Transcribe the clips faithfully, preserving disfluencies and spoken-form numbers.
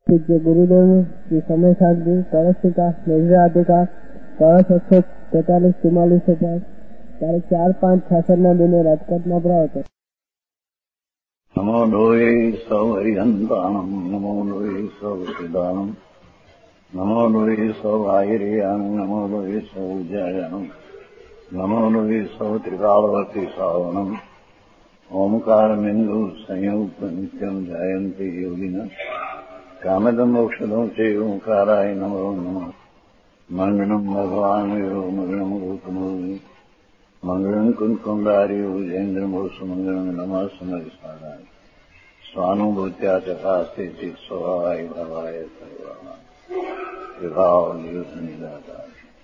पूज्य गुरुदेव की समय साधि कलशिका मेघराधिका कलश एक सौ तैतालीस चुम्मालीस से पास तारीख चार पाँच छाछठ ना दिन राजकोट में भरा હતો। नमो लोये सौ हरिहंताणम नमो लोये सौ सिदानम नमो लोये सौ आयरियान नमो लोये सौ जयनम नमो लोये सौ त्रिकालवर्ती सावनम ओमकार बिंदु संयुक्त नित्यम जयंती योगिना कामदम मोक्षदम से ओंकाराय नमो नमः मंगलम भगवान यो मंगलम रूपमोहि मंगलम कुंकुंडारी उजेन्द्रमोष मंगलम नमः समरिसाराय स्वानुभूत्या चकास्ते चित स्वभावाय भवाय सर्वाः विभाव नियुद्धनिदाता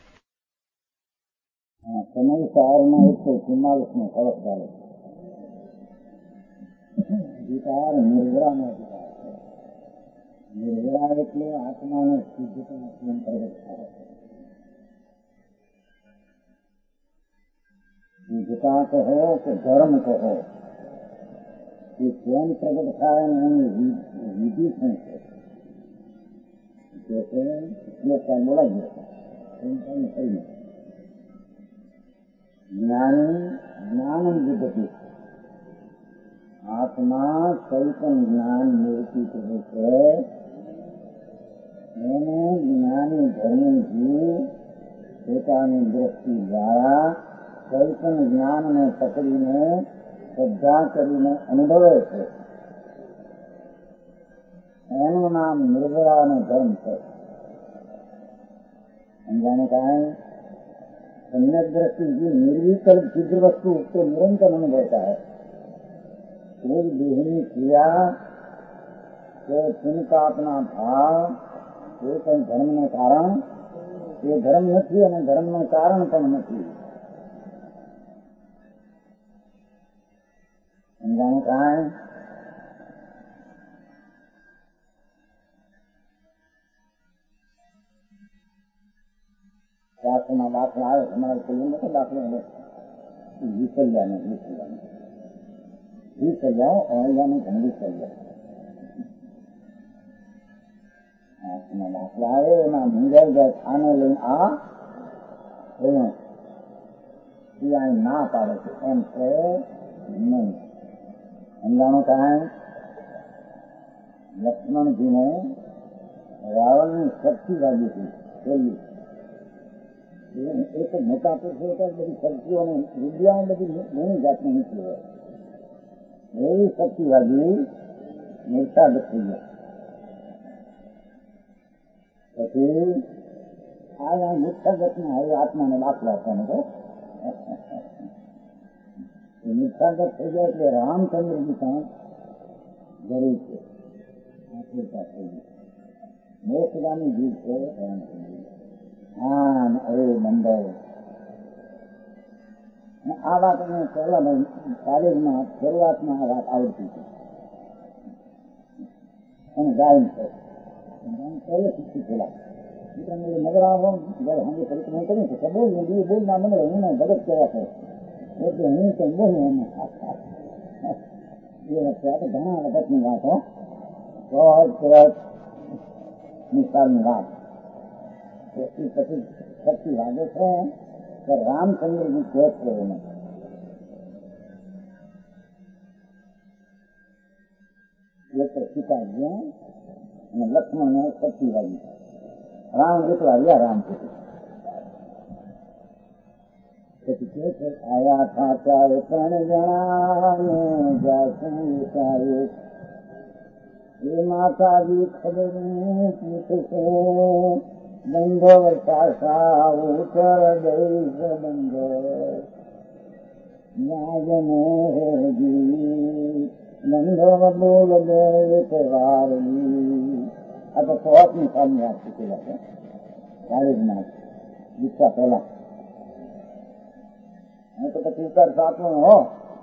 समय सारना एक सौ चुम्मालीस में फर्क डाले अधिकार निर्भरा में अधिकार निर्भरा એટલે આત્માને શુદ્ધતા સ્વયં પ્રગટ થાય શુદ્ધતા કહો કે ધર્મ કહો એ સ્વયં પ્રગટ થાય અને એની વિધિ શું છે એટલે શ્લોકતા બોલાઈ ગયો જ્ઞાની જ્ઞાન વિદતિ आत्मा कई पण ज्ञान मूर्ति प्रभु है मैंने ज्ञानी धर्मी जी પોતાની દ્રષ્ટિ દ્વારા કઈ પણ જ્ઞાનને પકડીને શ્રદ્ધા કરીને અનુભવે છે એનું નામ નિર્ભરાનો ધર્મ છે સમજાને કાંઈ सम्यक दृष्टि की निर्विकल्प सिद्ध वस्तु उसको निरंतर अनुभवता है एक देहनी क्रिया के तिनका अपना भाव ये कई धर्म ने कारण ये धर्म नहीं અને धर्म નું કારણ પણ નથી સમજાણું કાંઈ શાસ્ત્રના દાખલા આવે તમારે કોઈ નથી દાખલો વિસર્યા ને વિસર્યા વિસર્યાઓ અણિયાનું ઘણ વિસર્યા દાખલા આવે એમાં મુંજાઈ જાય આને લઈને આ એમ ના પાડે છે એમ છે નહીં સમજાણું કાંઈ લક્ષ્મણજીને રાવણની શક્તિ લાગી હતી પેલી એક મોટા પુરુષો હતા બધી શક્તિઓ અને વિદ્યાઓ બધી ઘણી જાતની નીકળી હોય એવી શક્તિ લાગી નિર્સાગત થઈ ગયા પછી આ નિર્સાગત ને હવે આત્માને દાખલા આપવાનો તો નિર્સાગત થઈ જાય એટલે રામચંદ્રજી પણ જરૂર છે આખુરતા થઈ ગઈ મોક્ષગામી જીવ છે રામચંદ્રજી હા અરે બંધાવ આ વાત અમે પહેલા કોલેજમાં શરૂઆતમાં આ વાત આવડતી હતી અને ગાયન છે પહેલે શીખી પેલા નગર આવો જયારે હંગે પરિક્રમણ કર્યું તો બોલ ને બીજું બોલ ના મળે એને ભગત કહેવા છે એટલે હું તો બોલું એને એ વખતે આ તો ઘણા વખતની વાત હો સરસ નિકાલની વાત પછી પછી શક્તિ લાગે છે કે રામચંદ્રજી કહે છે એને એ તો સીતા ગયા અને લક્ષ્મણ ને શક્તિ લાગી રામ જેટલા રહ્યા રામ પછી કહે છે આયા ખાચા ત્રણ જણા એ માતાજી ખબર પૂછશે બંધો સાસા ઉતર દઈશ બંધો બંધો બોલ દે વારની આ તો સોળની સાલની વાત શીખેલા છે ચાલીસમાં દીક્ષા પહેલા તો પછી ઉતર સાતમો હો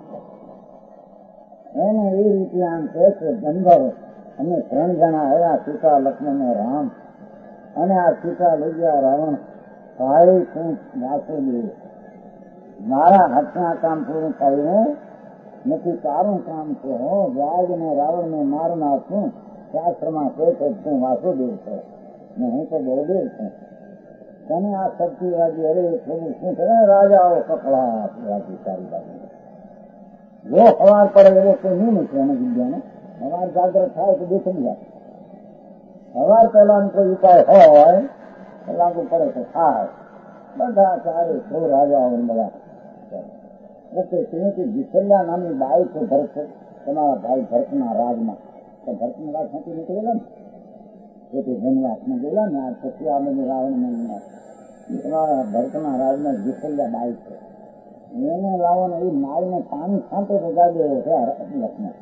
એને એ રીતે આમ કહે છે બંધો અમે ત્રણ જણા આવ્યા સીતા લક્ષ્મણ ને રામ અને આ સીતા લઈ ગયા રાવણ ભાઈ શું વાસુદેવ મારા હાથના કામ પૂરું થયું નથી તારું કામ છે હો વ્યાજ ને રાવણ ને મારનાર છું શાસ્ત્રમાં કહે છે તું વાસુદેવ છે ને હું તો બળદેવ છું. તને આ શક્તિ વાગી, અરે પ્રભુ શું છે રાજાઓ કકળાટ વાગી સારી બાજુ. જો સવાર પડે એવો કોઈ નહીં નથી એને વિદ્યાને. સવાર જાગ્રત થાય તો બેસી જાય. સવાર પહેલા કોઈ ઉપાય હોય લાગુ પડે તો થાય. બધા ચારે સો રાજાઓ બધા ઓકે. શ્રીમતી વિસલ્યા નામની બાઈ છે ભરત, તમારા ભાઈ ભરતના રાજમાં. તો ભરતના રાજ સાથે નીકળેલા ને એ જન્માસમાં ગયેલા ને આ પછી આ રાવણ તમારા ભરતના રાજમાં વિસલ્યા બાઈ છે. એને લાવવાનો એ નાઈને પાણી છાંટે તો જાગે એવો છે લક્ષ્મણ.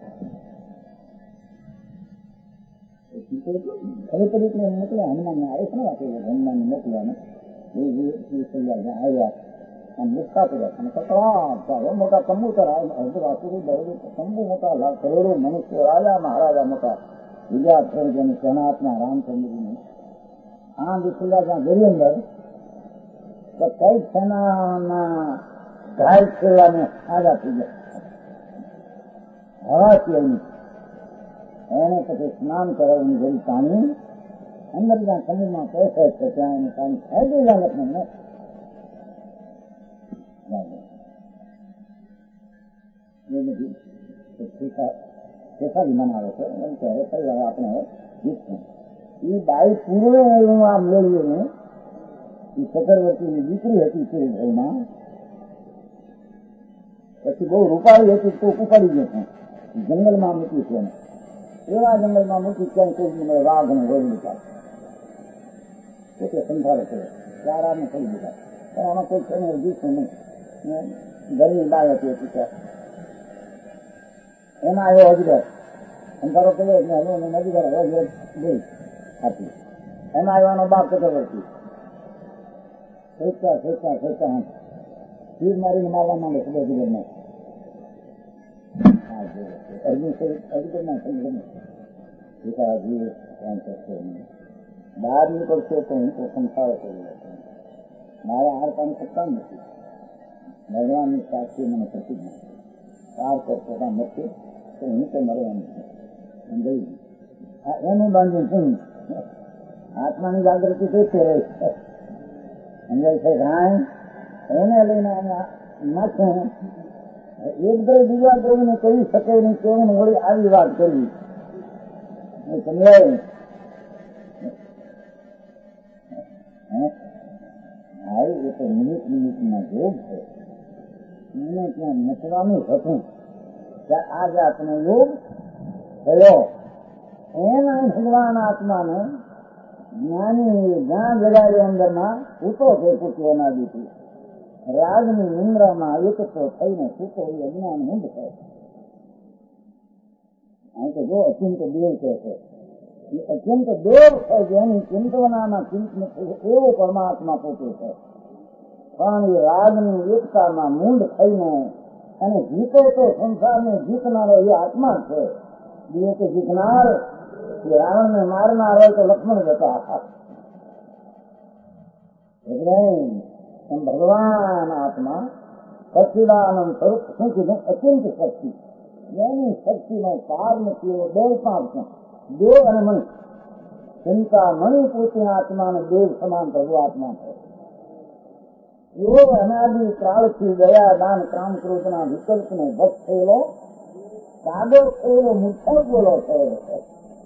ખરી તરીકે મોકલ્યા હનુમાન ને આવે છે ને આપેલું હનુમાન મોકલ્યા એ વિસલ્યા આવ્યા આમ મુક્તા પડ્યા અને કકડા મોટા કબૂતર કંબુ મોટા કરોડો મનુષ્યો રાજા મહારાજા મોટા વિદ્યાર્થીઓ શરણાર્થના રામચંદ્રજી આમ વિસલ્યા જ્યાં ગરી અંદર તો કઈ સેનાના ઘાય છેલ્લાને આજા થઈ ગયા હવા પીવાની. એને પછી સ્નાન કરાવીને જરી પાણી અંદર જ્યાં સમુદ્રમાં પહોંચે છે ત્યાં એને પાણી ખાઈ દેલા લક્ષ્મણને. મનાવે છે એમ કહે કઈ વાર આપણે એ બાઈ પૂર્વે એવું આમ મેળવ્યું એ સતરવર્તીની દીકરી હતી ચિરભાઈમાં. પછી બહુ રૂપાળી હતી તો ઉપાડી ગયો છે જંગલમાં મૂકી છે એને. એવા જંગલમાં મૂકી ક્યાંય કોઈ વાઘ ને રોડ લીધા પોતે સંભાળે છે ચારાને કરી દીધા. પણ આમાં કોઈ છે ને દીકું નહીં. ઘરની બાઈ હતી હતી ત્યાં એમાં આવ્યો અજગર અંધારો કર્યો નદી પર અજગર ગઈ હતી. એમાં આવ્યાનો બાપ ચક્રવર્તી ખેંચતા ખેંચતા ખેંચતા તીર મારીને મારવા માંડે છે અજગરને. અર્જુન અજગરના પિતાજી બહાર નીકળશે તો હું તો સંસાર કરી મારે હાર પાણી શકતા નથી. ભગવાનની સાક્ષી મને પ્રતિજ્ઞા પાર કરતા નથી તો હું તો મરવાનું છું. એનું બાંધ્યું શું આત્માની જાગૃતિ થઈ રહી છે. સમજાય છે ગાય એને લઈને માથે એક દ્રવ બીજા દ્રવ્યને કહી શકે નહીં કેવું વળી આવી વાત કરવી સમજાય. એ તો મિનિટ મિનિટના યોગ છે. એને ત્યાં નચવાનું હતું કે આ જાતનો યોગ થયો. એના ભગવાન આત્માને જ્ઞાની જ્યાં જગાડ્યો અંદરમાં સૂતો છે પૂછ્યો ના દીધી રાજની નિંદ્રામાં એકતો થઈને સૂતો એ અજ્ઞાન ઊંઘ છે. આ તો જો અત્યંત દેવ કહે છે એ અત્યંત દેવ છે જેની ચિંતવનાના ચિંતન એવો પરમાત્મા પોતે છે. પણ એ રાજની એકતામાં મૂંડ થઈને અને જીતે તો સંસારને જીતનારો એ આત્મા છે. બીજે તો જીતનાર રાવણને મારનાર હોય તો લક્ષ્મણ જતા એટલે એમ ભગવાન આત્મા સચ્ચિદાનંદ સ્વરૂપ શું કીધું અત્યંત શક્તિ. એની શક્તિનો પાર નથી એવો દેવ પાંચ છે દેવ અને મણિ. ચિંતા મણિ પોતે આત્માને દેવ સમાન પ્રભુ આત્મા છે. એવો અનાદિ કાળથી દયા દાન કામ ક્રોધના વિકલ્પને ભક્ત થયેલો સાદો થયેલો મુઠ્ઠો બોલો થયેલો છે.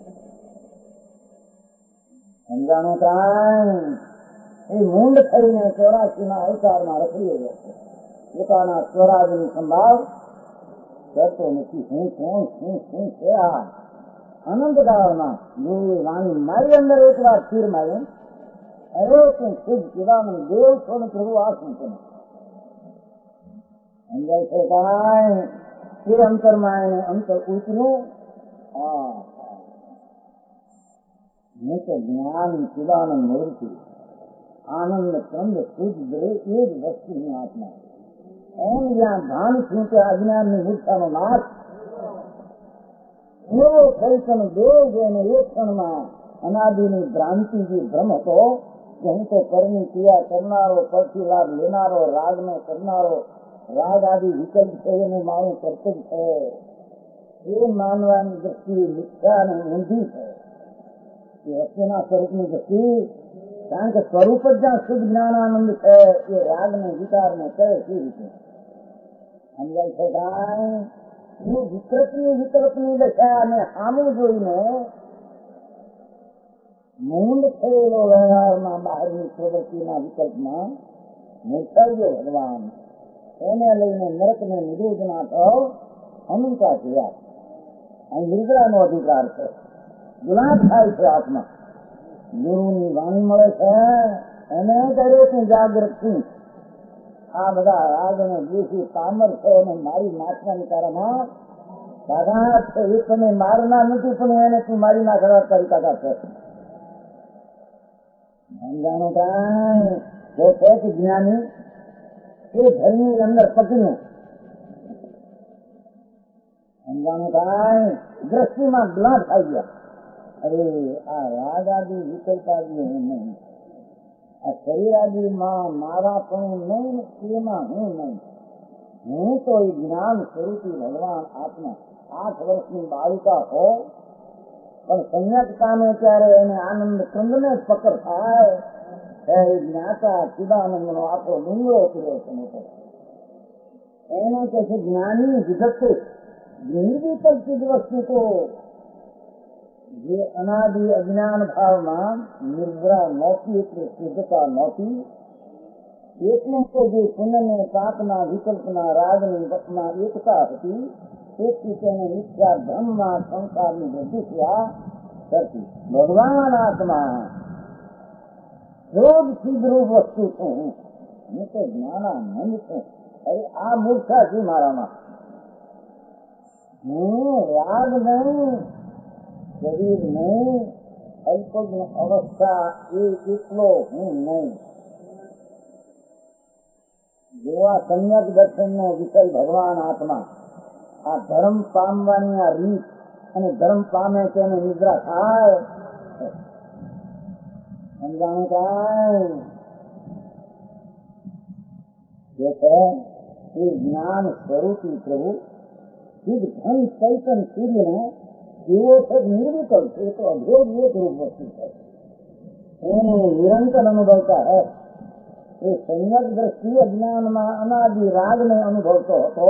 સમજાણું કાંઈ એ મૂંડ થઈને ચોરાસી ના અવતારમાં રખડી ગયો છે. પોતાના સ્વરાજની સંભાળ કરતો નથી. હું કોણ શું શું છે આ અનંત કાળમાં જોઈ વાણી મારી અંદર એક વાર તીર માર્યું અરે તું ખુદ ચિદાનંદ દેવ છો ને પ્રભુ આ શું છે સમજાય છે કાંઈ. તીર અંતરમાં એને અંતર ઉતર્યું. હા હું તો જ્ઞાન ચિદાનંદ મૂર્તિ આનંદ કંદ શુદ્ધ દ્રે એ જ વસ્તુની આત્મા. એમ જ્યાં ભાન છું કે અજ્ઞાનની મૂર્છાનો નાશ એવો ચૈતન્ય દેવ જેને એક ક્ષણમાં અનાદિની ભ્રાંતિ જે ભ્રમ હતો કે હું તો કરની ક્રિયા કરનારો પરથી લાભ લેનારો રાગનો કરનારો રાગ આદિ વિકલ્પ છે એનું મારું કર્તવ્ય છે. એ માનવાની દ્રષ્ટિ મિથ્યા અને ઊંધી છે. એ વસ્તુના સ્વરૂપની દ્રષ્ટિ, કારણ કે સ્વરૂપ જ જ્યાં શુદ્ધ જ્ઞાનાનંદ છે એ રાગ ને વિકાર ને કરે કેવી રીતે સમજાય છે? કાંઈ એ વિકૃતની વિકલ્પની દશા અને સામું જોઈને મૂંડ થયેલો વ્યવહારમાં બહારની પ્રવૃત્તિના વિકલ્પમાં મૂર્છાયો ભગવાન એને લઈને નરક ને નિરોધ ના થાવ અનુતા થયા. અહીં નિદ્રાનો અધિકાર છે, ગુલાબ થાય છે આત્મા. ગુરુની વાણી મળે છે એને દરેક જાગૃત આ બધા રાગ અને દેશી પામર છે એને મારી નાખવાની કારણમાં તાકાત છે. એ તમે મારનાર નથી પણ એને તું મારી નાખવા તારી તાકાત છે. સમજાણું કાંઈ જે છે કે જ્ઞાની એ ઘરની અંદર પકડ્યું. સમજાણું કાંઈ દ્રષ્ટિમાં ગ્લાસ આવી ગયા. અરે આ રાગ આદિ વિકલ્પ આદિ હું નહીં, આ શરીર આદિમાં મારા પણ નહીં, એમાં હું નહીં. હું તો એ જ્ઞાન સ્વરૂપી ભગવાન આત્મા. આઠ વર્ષની બાળિકા હો પણ સંયત કામે ત્યારે એને આનંદ કંદને જ પકડ થાય. એ જ્ઞાતા ચિદાનંદ નો આખો ડુંગરો પીડો છે મોટો. એને કે છે જ્ઞાની વિગત નિર્વિકલ્પિત વસ્તુ તો જે અનાદિ અજ્ઞાન ભાવમાં નિર્ભરા નહોતી એટલે શુદ્ધતા નહોતી. એટલે તો જે પુણ્યને પાપના વિકલ્પના રાગની વચમાં એકતા હતી તેથી તેને મિથ્યા ધર્મમાં સંસારની વૃદ્ધિ થયા કરતી. ભગવાન આત્મા રોગ સિદ્ધરૂપ વસ્તુ છું હું, હું તો જ્ઞાનાનંદ છું. અરે આ મૂર્ખા છે મારામાં. હું રાગ નહીં, શરીર નહીં, અલ્પજ્ઞ અવસ્થા એ એટલો હું નહીં. જેવા સમ્યક દર્શનનો વિષય ભગવાન આત્મા. આ ધર્મ પામવાની આ રીત અને ધર્મ પામે તેને નિદ્રા થાય. સમજાણું કાંઈ જે છે એ જ્ઞાન સ્વરૂપી પ્રભુ શુદ્ધ ધન ચૈતન સૂર્યનો એવો છે નિર્વિકલ્પ. એ તો અભેદ એક રૂપ વસ્તુ છે, એને નિરંતર અનુભવતા હે. એ સંયત દ્રષ્ટિ અજ્ઞાનમાં અનાદિ રાગને અનુભવતો હતો,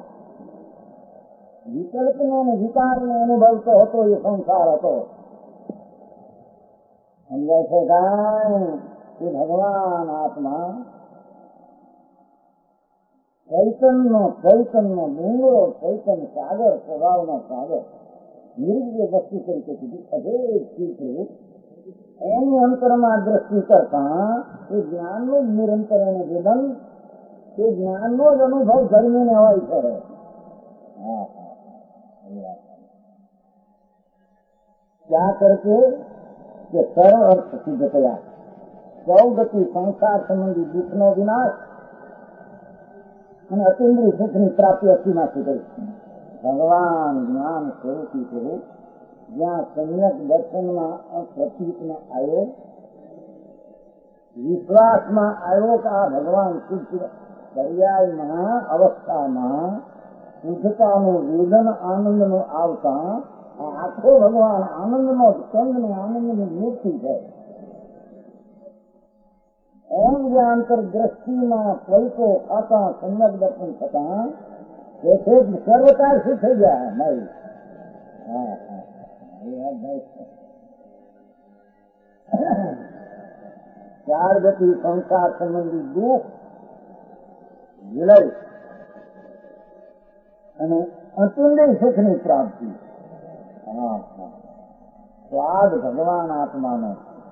વિકલ્પને અને વિકારને અનુભવતો હતો. એ સંસાર હતો. સમજાય છે કાંઈ કે ભગવાન આત્મા ચૈતનનો ચૈતનનો ડુંગરો, ચૈતન સાગર, સ્વભાવનો સાગર, નિર્જ્ય વસ્તુ તરીકે કીધું અભેદ ચીજ. એની અંતરમાં દ્રષ્ટિ કરતા એ જ્ઞાનનું જ નિરંતર એને વેદન, એ જ્ઞાનનો જ અનુભવ ધર્મીને હોય છે. क्या करके કે સરળ અર્થ સિદ્ધ થયા. સૌગતિ સંસાર સંબંધી દુઃખનો વિનાશ અને અતિન્દ્રિય સુખની પ્રાપ્તિ અસીમાંથી કરી. ભગવાન જ્ઞાન સ્વરૂપી સ્વરૂપ જ્યાં સમ્યક દર્શનમાં પ્રતીકમાં આવ્યો, વિશ્વાસમાં આવ્યો કે આ ભગવાન શુદ્ધ પર્યાયમાં અવસ્થામાં શુદ્ધતાનું વેદન આનંદનું આવતા આ આખો ભગવાન આનંદનો ચંદ ને આનંદની મૂર્તિ છે. એમ જે આંતર દ્રષ્ટિમાં પલકો ખાતા સમ્યક દર્શન થતા સર્વકાર શું થઈ ગયા નહીં. હા હા ચાર ગતિ સંસાર સંબંધી દુઃખ વિલય અને અતુલ્ય સુખની પ્રાપ્તિ. સ્વાદ ભગવાન આત્માનો.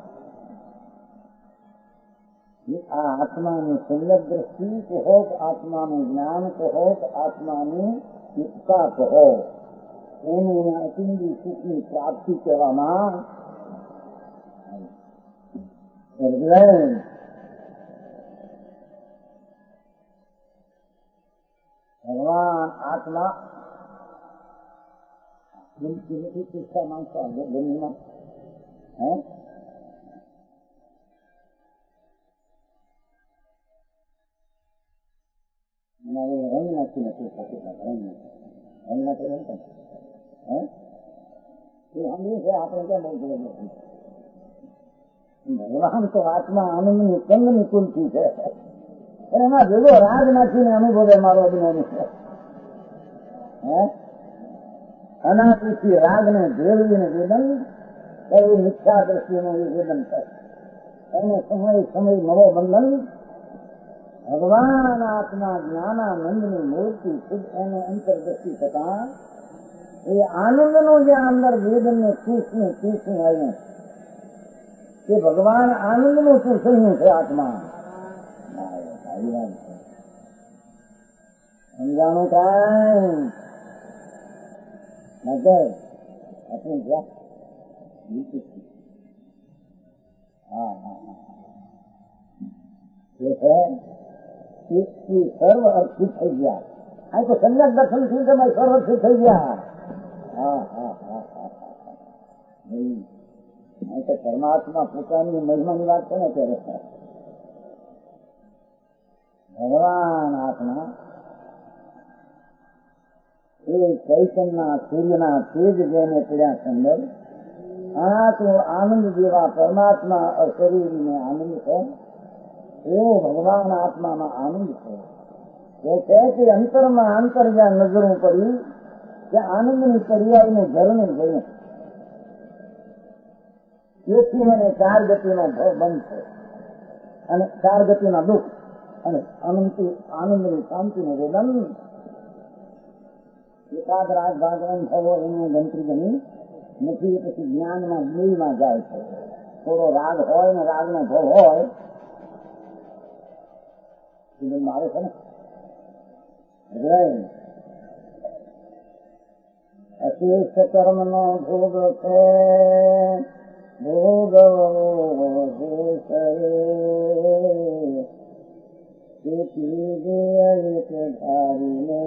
આ આત્માની સુંદર દ્રષ્ટિ કહો, આત્માનું જ્ઞાન કહો, આત્માની યુક્તા કહો, એની અતિન્દ્રિય સુખની પ્રાપ્તિ કહેવામાં ભગવાન આત્મા શિક્ષા માંગતો જમીનમાં હે રંગ નાખી નથી રંગ નથી રંગ નાખી સાંભળ્યું છે આપણે ક્યાં બહુ જબરદસ્તી. ભગવાન તો આત્મા આનંદની કંદની કુલથી છે, એમાં ભેગો રાગ નાખીને અનુભવે મારો અભિમાની છે. હે અનાદિથી રાગને ભેળવીને વેદન એ મિથ્યા દ્રષ્ટિનું વેદન છે. એને સમય સમય નવો બંધન ભગવાન આત્મા જ્ઞાનાનંદની મૂર્તિ ખુદ એને અંતરદ્રષ્ટિ થતા એ આનંદનું જે અંદર વેદનને ચૂસને ચૂસને આવ્યું તે ભગવાન આનંદનું ચૂસણ્યું છે આત્મા. સમજાણું કાંઈ માટે આપણે જ્યાં હા હા એ છે સર્વ અર્થિત થઈ ગયા. આ તો સમ્યક દર્શન થી તમે સર્વ અર્થિત થઈ ગયા. હા હા હા હા હા તો પરમાત્મા પોતાની મહિમાની વાત છે ને ત્યારે ભગવાન આત્મા એ ચૈતનના સૂર્યના તેજ જેને પડ્યા સુંદર આ તો આનંદ જેવા પરમાત્મા અશરીરને આનંદ છે એવો ભગવાન આત્મામાં આનંદ છે. એ છે કે અંતરમાં અંતર જ્યાં નજરું પડી ત્યાં આનંદની પર્યાયનું ઝરણું ગયું. તેથી મને ચાર ગતિનો ભવ બંધ છે અને ચાર ગતિના દુઃખ અને અનંત આનંદની શાંતિનું વેદન એકાદ રાગ ભાગવન થવો એનું ગણતરી ગણી નથી. પછી જ્ઞાનમાં જ્ઞેયમાં જાય છે. થોડો રાગ હોય ને રાગનો ભાવ હોય આવે છે ને અશેષ કર્મનો ભોગ છે ભોગવો તેથી ધારીને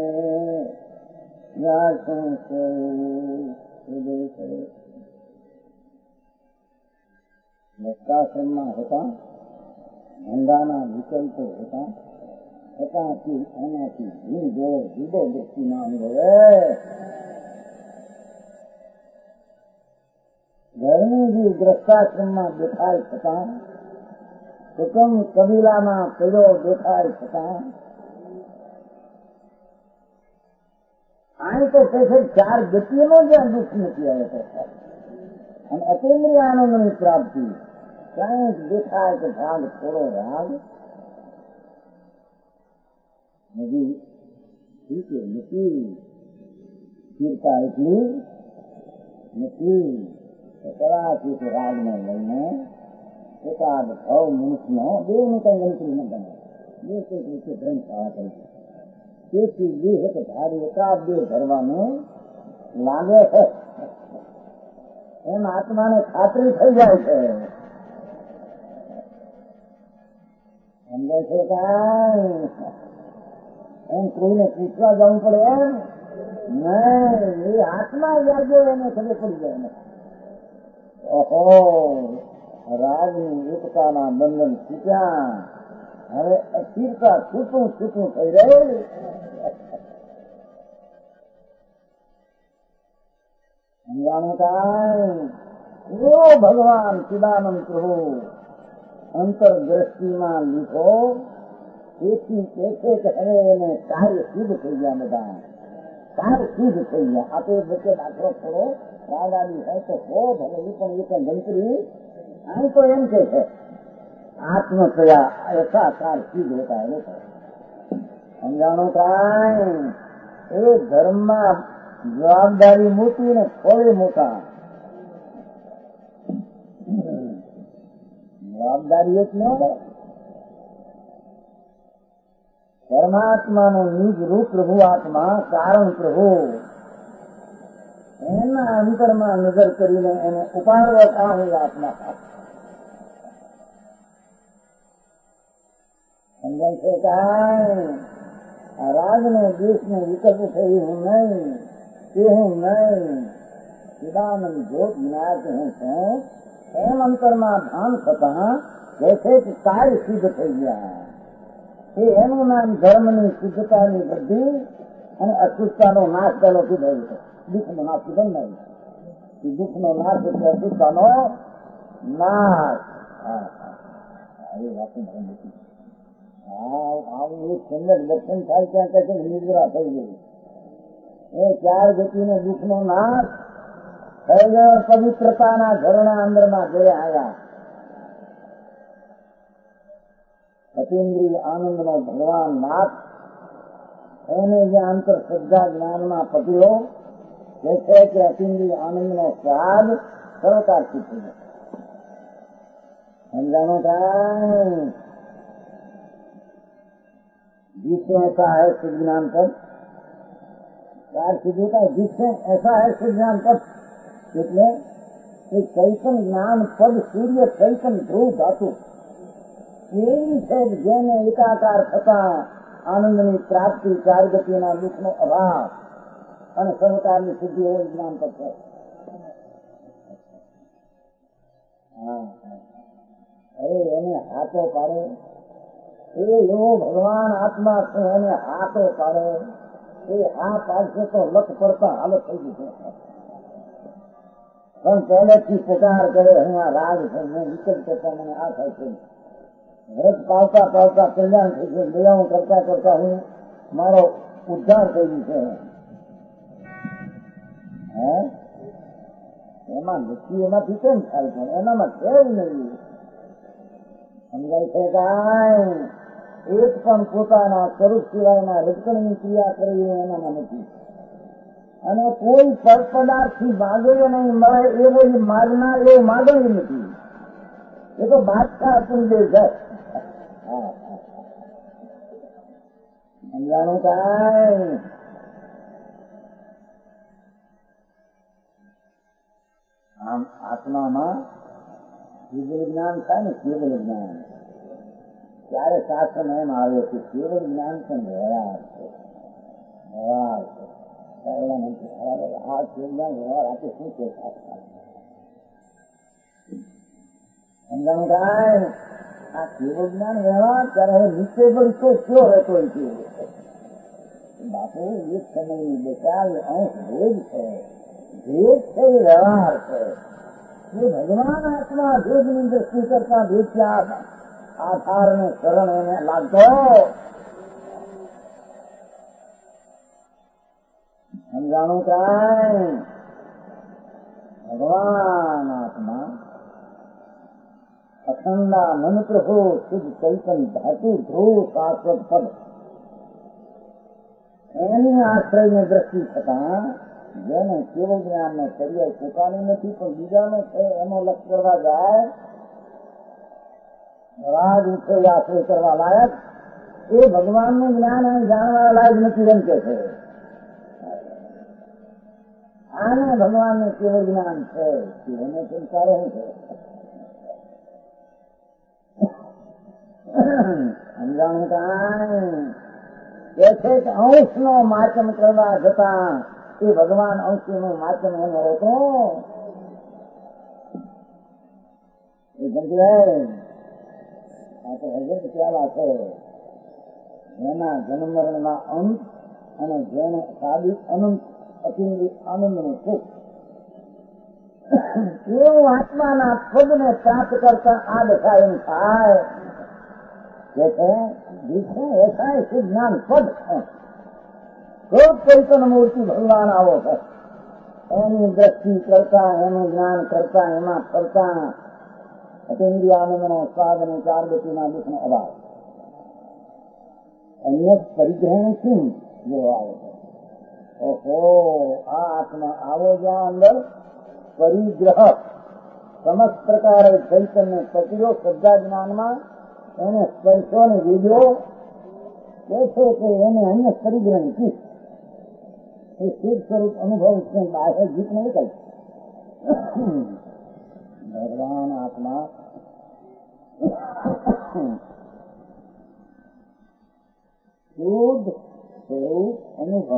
લક્ષાશ્રમમાં હતા ધંધાના વિકલ્પો હતા છતાંથી એનાથી જુદો જુદો વ્યક્તિના અનુભવે ઘરનું જીવ ગ્રસ્તાશ્રમમાં દેખાય છતાં હુકમ કબીલામાં પેલો દેખાય છતાં આ તો કહે છે ચાર ગતિનો જ્યાં દુઃખ નથી આવે અને અતિન્દ્રિય આનંદની પ્રાપ્તિ ક્યાંક દેખાય કે ભાગ થોડો રાગ હજી ઠીક નથી સ્થિરતા એટલી નથી કદાચિત રાગને લઈને એકાદ ભાવ મનુષ્યનો દેવની કઈ ગણતરી ન બને. બે કઈક રીતે ધર્મશાળા કરી છે. તેથી દેહ કે ધારી એકાદ દેહ ધરવાનું લાગે છે એમ આત્માને ખાતરી થઈ જાય છે. સમજે છે કાંઈ એમ કોઈને પૂછવા જવું પડે એમ નહીં. એ આત્મા યાદો એને ખબર પડી જાય ને. ઓહો રાગની એકતાના બંધન છૂટ્યા હવે અસ્થિરતા છૂટું છૂટું થઈ રહે. સમજાણું કાંઈ એવો ભગવાન ચિદાનંદ પ્રભુ અંતરદ્રષ્ટિમાં લીધો. તેથી કે છે કે હવે એને કાર્ય સિદ્ધ થઈ ગયા. બધા કાર્ય સિદ્ધ થઈ ગયા. આ તો વચ્ચે દાખલો થોડો રાગ આદિ હોય તો હો ભલે એ પણ એ પણ ગણતરી આમ તો એમ કે છે આત્મતયા એકાકાર સિદ્ધ હોતા એ સમજાણું કાંઈ એ ધર્મમાં જવાબદારી મોટી ને ફળે મોટા. જવાબદારી એક ન પરમાત્માનો નિજ રૂપ પ્રભુ આત્મા કારણ પ્રભુ એના અંતરમાં નજર કરીને એને ઉપાડવા કામ હોય આત્મા. સમજાય છે કાંઈ આ રાગ ને દેશ ને વિકલ્પ થઈ હું નહીં તે હું નહીં ચિદાનંદ જોત જ્ઞાત હું છું એમ અંતરમાં ભાન થતા કે છે કે કાર્ય સિદ્ધ થઈ ગયા. એ એનું નામ ધર્મની શુદ્ધતાની વૃદ્ધિ અને અશુદ્ધતાનો નાશ થયેલો કીધેલું છે. દુઃખનો નાશ બંધ નહીં. દુઃખનો નાશ એટલે અશુદ્ધાનો નાશ. એ વાત નથી. હા આવું એક સુંદર દર્શન થાય ત્યાં કહે છે નિદ્રા થઈ ગઈ. એ ચાર ગતિને દુઃખનો નાશ થઈ ગયો. પવિત્રતાના ઝરણા અંદરમાં જોડે આવ્યા. અતિન્દ્રિય આનંદનો ભગવાન નાથ એને જે અંતર શ્રદ્ધા જ્ઞાનમાં પકડ્યો તે છે કે અતિન્દ્રિય આનંદનો સ્વાદ સરળતાથી થઈ ગયો. समझाना था जिससे ऐसा है सुज्ञान पद चार सिद्धि का जिससे ऐसा है सुज्ञान पद એટલે ચૈતન જ્ઞાન પદ સૂર્ય ચૈતન ધ્રુવ ધાતુ એવી છે જેને એકાકાર થતા આનંદની પ્રાપ્તિ ચાર ગતિના દુઃખનો અભાવ અને સહકારની સિદ્ધિ એવું જ્ઞાન પદ છે. અરે એને હાથો પાડે એ એવો ભગવાન આત્મા છે. એને હાથો પાડે એ હા પાડશે તો લખ પડતા હાલત થઈ ગઈ છે. પણ પહેલેથી પુકાર કરે અહીંયા રાગ છે મેં વિકલ્પ કરતા મને આ થાય છે. વ્રત પાવતા પાવતા કલ્યાણ થઈ છે. દયાઓ કરતા કરતા હું મારો ઉદ્ધાર થઈ છે. હે એમાં નથી એમાંથી કેમ થાય છે? એનામાં છે જ નહીં. સમજાય છે કાંઈ એક પણ પોતાના સ્વરૂપ સિવાયના રજકણની ક્રિયા કરવી એનામાં નથી. અને કોઈ પદાર્થ થી માગણીઓ નહીં મળે એવો માગનાર એવો માગણી નથી. એ તો બાદશાહ પુંજે છે. સમજાણું કાંઈ આમ આત્મામાં કેવલ જ્ઞાન થાય ને કેવલ જ્ઞાન ત્યારે શાસ્ત્ર એમ આવે છે કેવલ જ્ઞાન પણ વ્યવહાર છે. વ્યવહાર છે આ કેવલ વ્યવહાર આપે શું છે સમજાણું કાંઈ આ કેવલ જ્ઞાન વ્યવહાર ત્યારે નીચે પણ તો કયો રહેતો છે બાપુ એક સમયની બેચાર અંશ ભેદ છે. ભેદ છે એ વ્યવહાર છે. એ ભગવાન આત્મા ભેદની દ્રષ્ટિ કરતા ભેદ આધાર ને શરણ એને લાગતો. સમજાણું કાંઈ ભગવાન આત્મા અખંડા મન પ્રભુ શુદ્ધ ચૈતન ધાતુ ધ્રુવ શાશ્વત પદ એની આશ્રયની દ્રષ્ટિ થતા જેને કેવળ જ્ઞાન નો પર્યાય પોતાની નથી પણ બીજાનો છે એનો લક્ષ કરવા જાય રાજ ઉઠે આશ્રય કરવા લાયક એ ભગવાનનું જ્ઞાન અને જાણવા લાયક નથી એમ કે છે. આને ભગવાનને કેવળ જ્ઞાન છે એને સંસારે શું છે સમજાણું કાંઈ કે છે કે અંશ નો માચમ કરવા જતા એ ભગવાન અંશનું માચમ એનો હતો એ સમજાય. આ તો હજમ પ્યાલા છે જેના જન્મ મરણના અંત અને જેને સાબિત અનંત અતિન્દ્રિય આનંદનું સુખ એવું આત્માના પદને પ્રાપ્ત કરતા આ દશા એમ થાય કે છે જીસે એસા શુદ્ધ જ્ઞાન પદ ખૂબ ચૈતન્ય મૂર્તિ ભગવાન આવો છે. એની દ્રષ્ટિ કરતા એનું જ્ઞાન કરતા એમાં કરતા અતિન્દ્રિય આનંદનો સ્વાદ અને ચાર ગતિના દુઃખનો અભાવ અન્ય પરિગ્રહણ શું જેવો આવે છે. ઓહો આ આત્મા આવો જ્યાં અંદર પરિગ્રહ સમસ્ત પ્રકારે ચૈતન્ય પકડ્યો શ્રદ્ધા જ્ઞાનમાં એને સ્પર્શો ને વિદ્યો કે છે કે એને અન્ય પરિગ્રહ નથી. એ શુદ્ધ સ્વરૂપ અનુભવ છે. બાહ્ય જીત નહીં કરી ભગવાન આત્મા શુદ્ધ સ્વરૂપ અનુભવ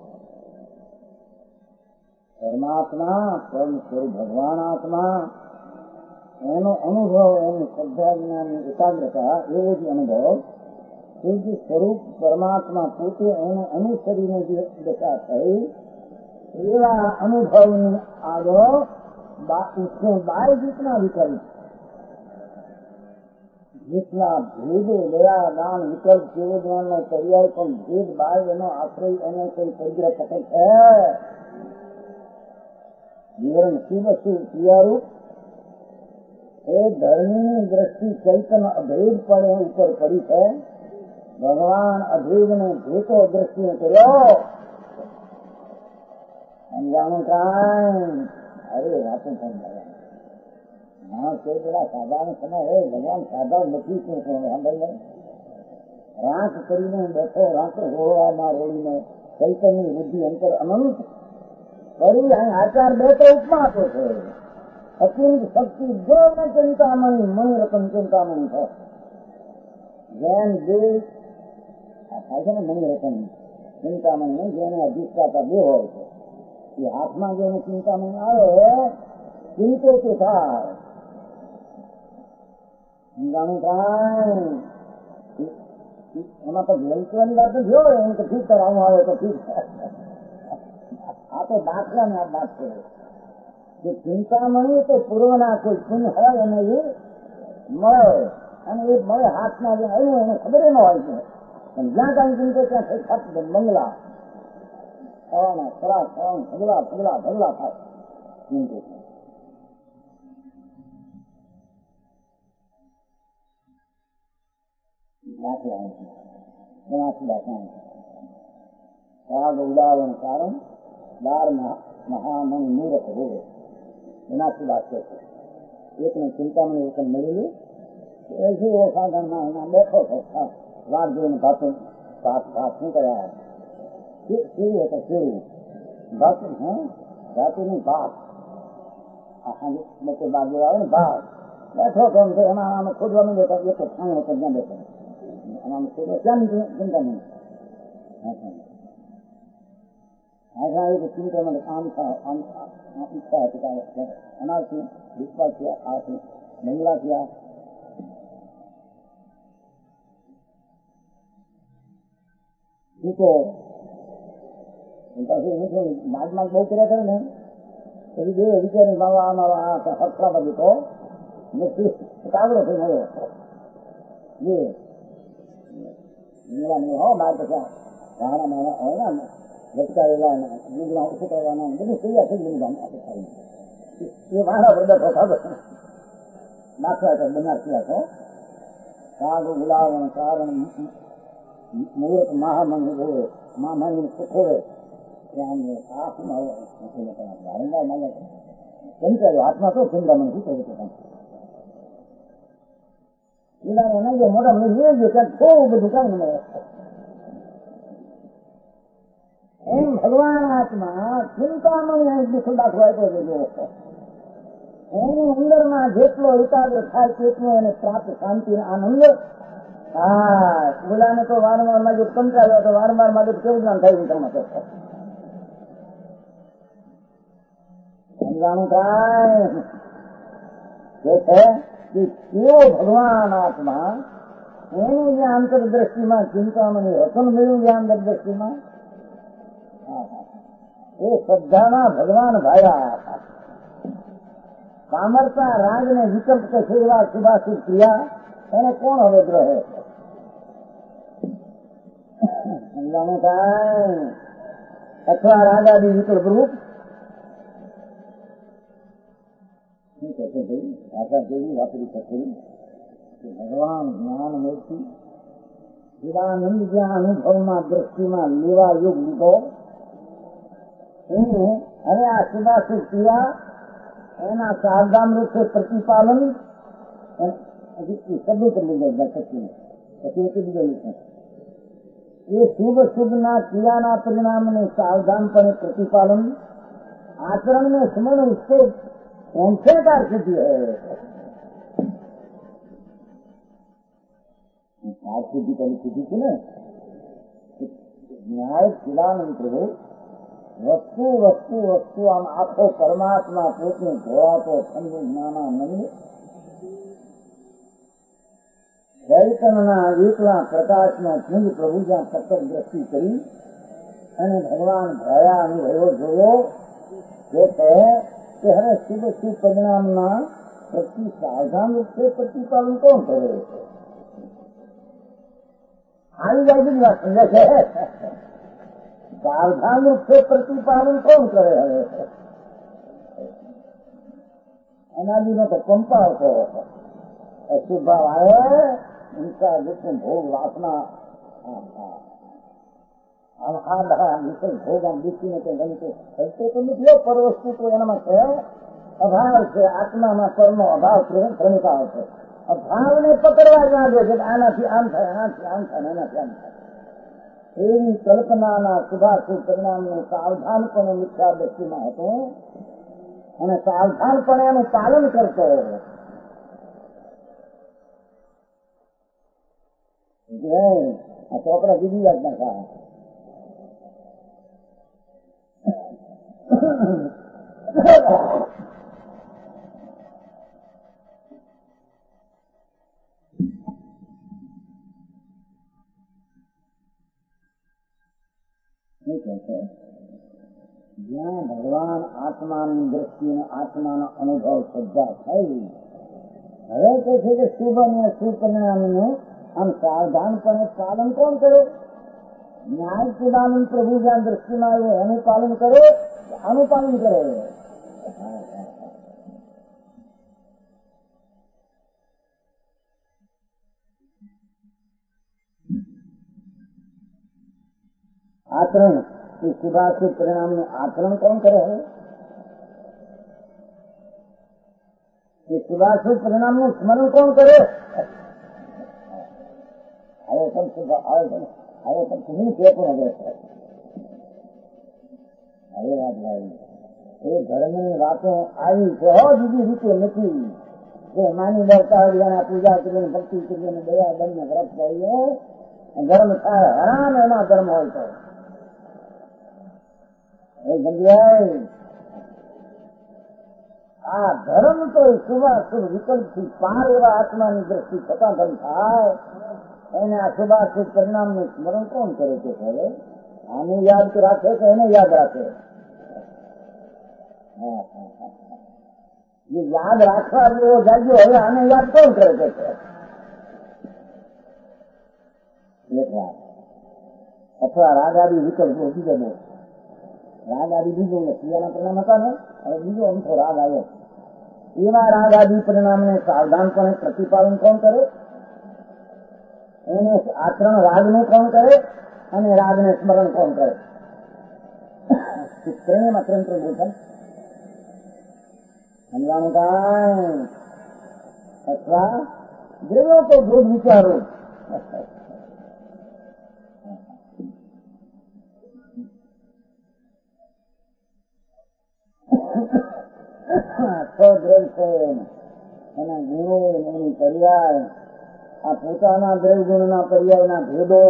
પરમાત્મા પરમ સ્વરૂપ ભગવાન આત્મા એનો અનુભવ એની શ્રદ્ધા જ્ઞાનની એકાગ્રતા એવો જ અનુભવ શુદ્ધ સ્વરૂપ પરમાત્મા પોતે એને અનુસરીને જે દશા થઈ एवा अनुभव आगो उसने बाय जितना विकल्प जितना भेद दया दान विकल्प केवल नो पर्याय पण भेद बाय एनो आश्रय एनो कोई परिग्रह पकड़ है विवरण की वस्तु क्रियारूप ए धर्मी दृष्टि चैतन्य अभेद पड़े ऊपर पड़ी है भगवान अभेद ने भेदो दृष्टि करो हम जानो टाइम अरे रातों पर हाँ कोई बड़ा साधारण समय है भगवान साधारण નથી શું કહે हम भाई रात કરીને બેઠો રાત હોવામાં રોડીને ચૈતન્ય બુદ્ધિ અંતર અનંત કરી અહીં આચાર બે તો ઉપમા આપો છે અત્યંત શક્તિ દેવ ને ચિંતામણી મય રકમ ચિંતામણી છે જેમ દેવ થાય છે ને મય રકમ ચિંતામણી જેને અધિષ્ઠાતા બે હોય છે એ હાથમાં જેને ચિંતામણી આવે ચિંતો કે થાય જાણું કાંઈ એમાં તો વેચવાની વાત નથી હોય એમ તો ઠીક કરાવવું આવે તો ઠીક આ તો દાખલા ને આ વાત છે જે ચિંતામણી તો પૂર્વના કોઈ પુણ્ય હોય એને એ મળે અને એ મળે હાથમાં જે આવ્યું એને ખબર ન હોય છે પણ જ્યાં કાંઈ ચિંતો ત્યાં થઈ ખાત બંગલા ખાવાના ખોરાક ખાવાનું ભગલા ભગલા ભગલા થાય ચિંતો દાખલા એનાથી દાખલા રાગ ઉદાહરણ કારણ બાર મહામણ મૂરખ હોય એનાથી દાખલો છે એકને ચિંતામણી એક મળેલી એથી એ સાધનમાં એના બેઠો છો વાર જોઈને ભાતો ભાત ભાત શું કર્યા કેવું હતો કેવું ભાત હે ભાતીની ભાત બપોર બાર જેવા આવે ને ભાત બેઠો કેમ છે એમાં આમાં ખોદવા માંડ્યો તો એક છાણ હતો ત્યાં બેઠો આમાં ખોદવા ક્યાં ચિંતા નહીં આશા એ ચિંતા માટે આમ આમ ઈચ્છા હતી અનાજથી વિશ્વાસ થયા આથી બંગલા થયા તો પછી હું માગ માગ બહુ કર્યા કરે ને પછી બે વિચારી બાબા આમાં હકડા બાજુ તો કાગડો થઈને આવ્યો બે હો બાર પછી ગાણા માણા હોય ને લટકાવેલા ગુગડા ઉછળવાના બધું તૈયાર થઈ ગયું એ મારા પર બેઠો ખાધો નાખવા તો બનાર થયા તો કાગ ગુલાવણ કારણ મુહૂર્ત મહામણી હોય મહામણી સુખોવે ત્યાં હાથમાં વારંવાર માગ્યા કેમ ચાલ્યો હાથમાં તો ચિંતામણી શું કર્યું ચિંતામણી જો મોટા મને જોઈ ગયો ત્યાં થોડું બધું કાંઈ મળે એમ ભગવાન આત્મા ચિંતામણી દુઃખ દાખલો આપ્યો છે જો એની અંદરમાં જેટલો એકાગ્ર થાય તેટલો એને પ્રાપ્ત શાંતિ આનંદ હા ઓલાને તો વારંવાર માગે કંટાળ્યો તો વારંવાર માગે કેવું જ્ઞાન થાય તમારે સમજાણું કાંઈ જે છે કે કેવો ભગવાન આત્મા એની જે આંતરદ્રષ્ટિમાં ચિંતામણી રતન મળ્યું જે આંતરદ્રષ્ટિમાં એ શ્રદ્ધાના ભગવાન ભાયા હતા સામર્થા રાગને વિકલ્પ કે છે એવા શુભાશુભ ક્રિયા એને કોણ હવે ગ્રહે સમજાણું કાંઈ અથવા રાગાદી વિકલ્પ રૂપ શું કહે છે ભાઈ ભાષા કેવી વાપરી શકે ભગવાન જ્ઞાન મૂર્તિ ચિદાનંદ જ્યાં અનુભવમાં દ્રષ્ટિમાં લેવા યોગ લીધો એને હવે આ શુભાશુભ ક્રિયા એના સાવધાન રૂપે પ્રતિપાલન શબ્દો કરી લીધો પછી પછી બીજો લીધો એ શુભ શુભના ક્રિયાના પરિણામને સાવધાનપણે પ્રતિપાલન आचरण में स्मरण उसको पहुंचने का स्थिति है। स्थिति पहले स्थिति थी ना न्याय खिलानंद प्रभु वस्तु वस्तु वस्तु आम आखो परमात्मा पोते धोवातो समझ ज्ञानानंद चैतन्यના એકલા પ્રકાશના પુંજ પ્રભુ જ્યાં સતત દ્રષ્ટિ કરી અને ભગવાન ભયા અનુભવો જોયો જે કહે કે હવે શુભ શુભ પરિણામના પ્રતિ સાવધાન રૂપે પ્રતિપાલન કોણ કરે છે? આવી બાજુ વાત સમજે છે. સાવધાન રૂપે પ્રતિપાલન કોણ કરે? હવે અનાદિનો તો કંપાર હતો. શુભ ભાવ આવે ઉનકા जिसमें भोग वासना विषय भोग बीती ने गणित करते तो निकलो पर वस्तु तो एना છે અભાવ છે. આત્મામાં પરનો અભાવ પ્રણિતા છે. અભાવને પકડવા જ ના દે છે. આનાથી આમ થાય, આનાથી આમ થાય, એનાથી આમ થાય. એવી કલ્પનાના શુભાશુભ પરિણામનું સાવધાનપણે મિથ્યા દ્રષ્ટિમાં હતું અને સાવધાનપણે એનું પાલન કરતો. આ ચોપડા બીજી વાત ના થાય. જ્યાં ભગવાન આત્માની દ્રષ્ટિને આત્માનો અનુભવ શ્રદ્ધા થઈ, હવે કહે છે કે શુભ અને શુભ પરિણામનું આમ સાવધાનપણે પાલન કોણ કરે? ન્યાય સુદાનંદ પ્રભુ જ્યાં દ્રષ્ટિમાં આવ્યો એનું પાલન કરે, આનું પાલન કરે. આચરણ એ શુભાશુભ પરિણામનું આચરણ કોણ કરે? એ શુભાશુભ પરિણામનું સ્મરણ કોણ કરે? હવે પણ હવે પણ શું છે પણ હવે હવે વાત લાવી એ ધર્મની વાતો આવી છે. હો બીજી રીતે નથી. જો માની ડરતા હોય પૂજા કરીને ભક્તિ કરીને દયા બંને વ્રત કરીએ ધર્મ થાય હરામ, એમાં ધર્મ હોય તો એ સમજાય. આ ધર્મ તો શુભાશુભ વિકલ્પથી પાર એવા આત્માની દ્રષ્ટિ થતા ધર્મ થાય. એને આ શુભાશુભ પરિણામનું સ્મરણ કોણ કરે છે? હવે આને યાદ રાખે કે એને યાદ રાખે? જે યાદ રાખવા જેવો જાગ્યો હવે આને યાદ કોણ કરે છે? અથવા રાગાદી વિકલ્પો બીજો બહુ રાગાદી બીજો શિયાળા પરિણામ હતા ને, હવે બીજો અમથો રાગ આવ્યો. એવા રાગાદી પરિણામને સાવધાનપણે પ્રતિપાલન કોણ કરે? એને આચરણ રાગનું કોણ કરે અને રાગને સ્મરણ કોણ કરે? ત્રણેય માં ત્રણ ત્રણ બોલ સમજાણું કાંઈ અથવા દ્રવ્યો તો દૂધ વિચારો. દ્રવ છે એના ગુણો એની પર્યાય, આ પોતાના દ્રવ ગુણના પર્યાયના ભેદો,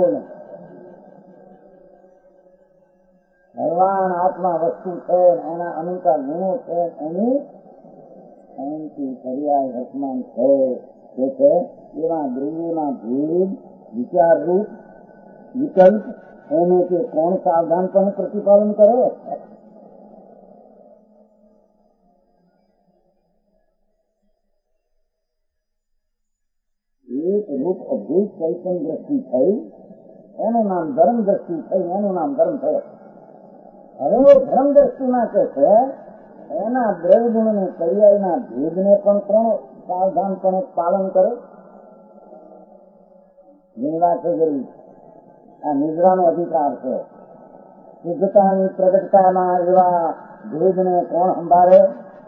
ભગવાન આત્મા વસ્તુ છે એના અનંતા ગુણો છે એની અનંતી પર્યાય વર્તમાન છે જે છે એવા દ્રવ્યોના ભેદ વિચારરૂપ વિકલ્પ એને તે કોણ સાવધાનપણે પ્રતિપાલન કરે? એક રૂપ અભૂત ચૈતન દ્રષ્ટિ થઈ એનું નામ ધર્મ દ્રષ્ટિ થઈ, એનું નામ ધર્મ થયો. હવે ધર્મ દ્રષ્ટિમાં કે છે એના દ્રવ્ય ગુણને પર્યાયના ભેદને પણ કોણ સાવધાનપણે પાલન કરે? જેની વાત છે જેવી આ નિદ્રાનો અધિકાર છે. શુદ્ધતાની પ્રગટતાના એવા ભેદને કોણ સંભાળે?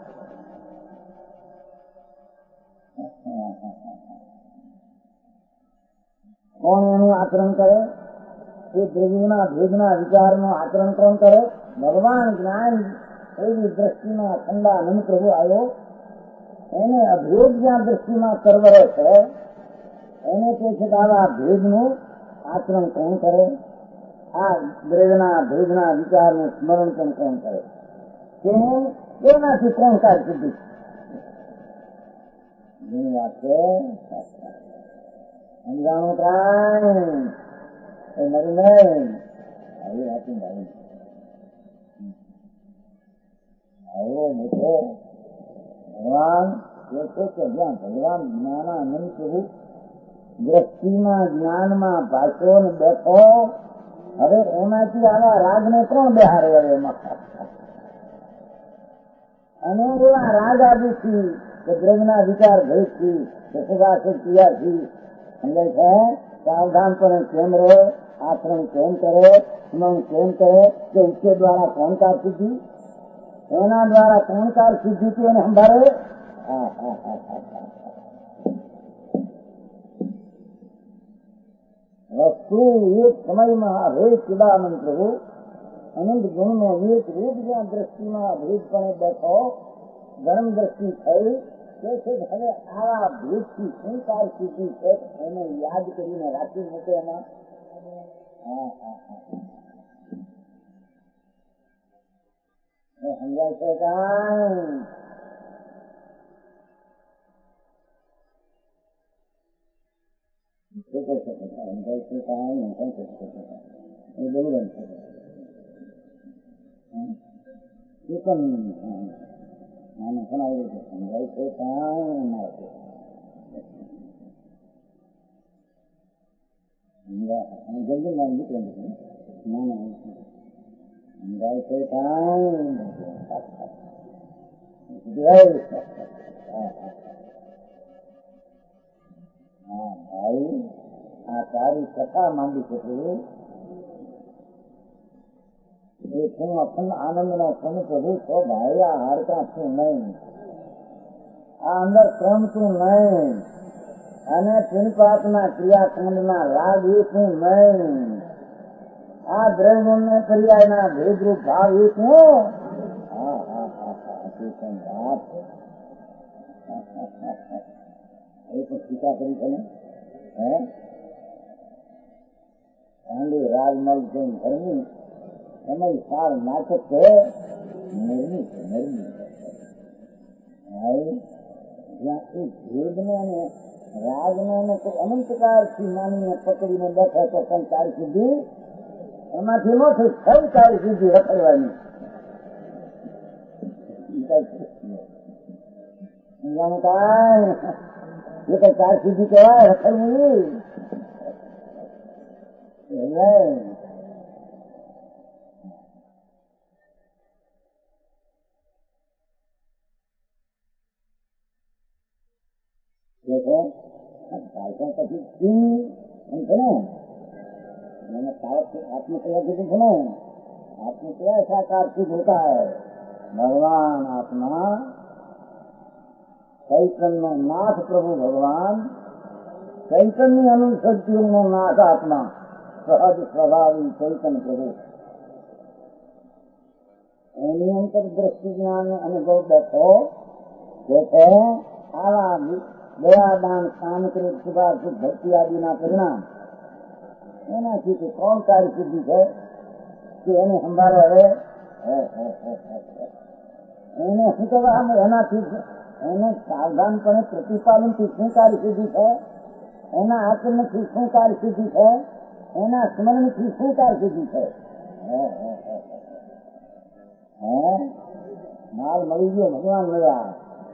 કોણ એનું આચરણ કરે? એ દ્રવ્યના ભેદના વિચારનું આચરણ કોણ કરે? ભગવાન જ્ઞાન એવી દ્રષ્ટિમાં ઠંડા આનંદ પ્રભુ આવ્યો, એને અભેદ જ્યાં દ્રષ્ટિમાં સર્વરે છે એને તે છે કે આવા ભેદનું આચરણ કોણ કરે? આ દ્રવ્યના ભેદના વિચારનું સ્મરણ પણ કોણ કરે? કેમ? એનાથી કોણ કાર્ય સિદ્ધિ? જેની વાત છે સમજાણું કાંઈ એ નરી નહીં. भाई आती भाई આવો મોટો ભગવાન એ છે કે જ્યાં ભગવાન જ્ઞાનાનંદ સ્વરૂપ દ્રષ્ટિમાં જ્ઞાનમાં ભાષ્યો ને બેઠો હવે એમાંથી આવા રાગને કોણ બેહારે એમાં અને એવા રાગ આદિથી કે દ્રવ્યના વિચાર ભેદથી કે સુભાષિત ક્રિયાથી સમજાય છે સાવધાનપણે કેમ રહે આચરણ કેમ કરે સ્મરણ કેમ કરે કે उसके द्वारा कौन कार सिद्धि एना द्वारा कौन कार सिद्धि थी એને સંભાળે વસ્તુ એક સમયમાં અભેદ ચિદાનંદ પ્રભુ અનંત ગુણનો એક રૂપ જ્યાં દ્રષ્ટિમાં અભેદપણે બેઠો ગરમ દ્રષ્ટિ થઈ તે છે હવે આવા ભેદથી શું કાર સિદ્ધિ છે એને યાદ કરીને રાખી મૂકે એમાં સમજાય છે કાંઈ સમજાય છે કાંઈ એ બોલવાનું છે એ પણ આને ભણાવ્યું છે સમજાય છે કાંઈ ના છે જલ્દી નામ નીકળે ના ના સમજાય છે કાંઈ હા ભાઈ આ તારી કથા માંડી છે એ તું અખંડ આનંદ નો તું પ્રભુ છો ભાઈ આ હાડકા તું નહીં આ અંદર ક્રમ તું નહીં અને પુણ્યપાપના ક્રિયાકાંડના લાભ એ તું નહીં આ દ્રવ્ય ને પર્યાયના ભેદરૂપ ભાવ એ તું હા હા હા હા કઈ વાત એ તો ટીકા કરી છે ને હે ગાંધી રાજમલ જૈન ધર્મી સમય સાર નાટક છે નિર્મિત છે નિર્મિત જ્યાં એ ભેદને ને રાજને ને કોઈ અનંતકારથી માનીને પકડીને બેઠે તો સંસાર સિદ્ધિ એમાંથી નો થઈ સંસાર સિદ્ધિ રખડવાની કાંઈ એ કઈ ચાર સિદ્ધિ કહેવાય રખડવી પછી એમ છે ને मैंने आत्मक्रिया की थी सुनो आत्मक्रिया साकार सिद्ध होता है भगवान आत्मा चैतन्य नाथ प्रभु भगवान चैतन्य अनुशक्ति नाथ आत्मा सहज स्वभावी चैतन्य प्रभु એની અંતર દ્રષ્ટિ જ્ઞાન અનુભવ બેઠો દેખો આવા દયાદાન કામ ક્રોધ સુભાષિત ભક્તિ આદિના પરિણામ એનાથી કે કોણ કાર્ય સિદ્ધિ છે કે એને સંભાળે હવે એને શું કહેવાય એનાથી એને સાવધાનપણે પ્રતિપાલનથી શું કાર્ય સિદ્ધિ છે એના આચરણથી શું કાર્ય સિદ્ધિ છે એના સ્મરણથી શું કાર્ય સિદ્ધિ છે હે માલ મળી ગયો ભગવાન મળ્યા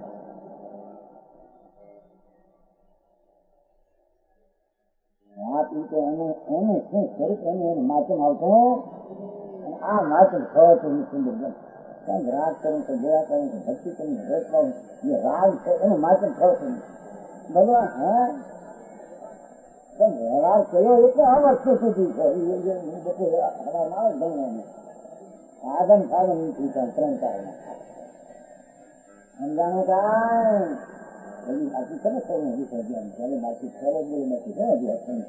આ પીતે એને એને શું સ્વરૂપ એને એને માચમ આવતો આ માચમ થતું સુંદર કંઈક રાગ કરું તો દયા કરું તો ભક્તિ કરું રેત કરું એ રાગ છે એને માચમ થતું ભગવાન હે પણ વ્યવહાર કર્યો એટલે આ વસ્તુ સુધી છે બધું હવા ના ગણવું સાધન સાધન નીકળી જાય ત્રણ ચાર સમજાણું કાંઈ એની બાકી છે ને સૌને વિષય અભિયાન ચાલે બાકી ચાલે બોલે બાકી છે અભ્યાસ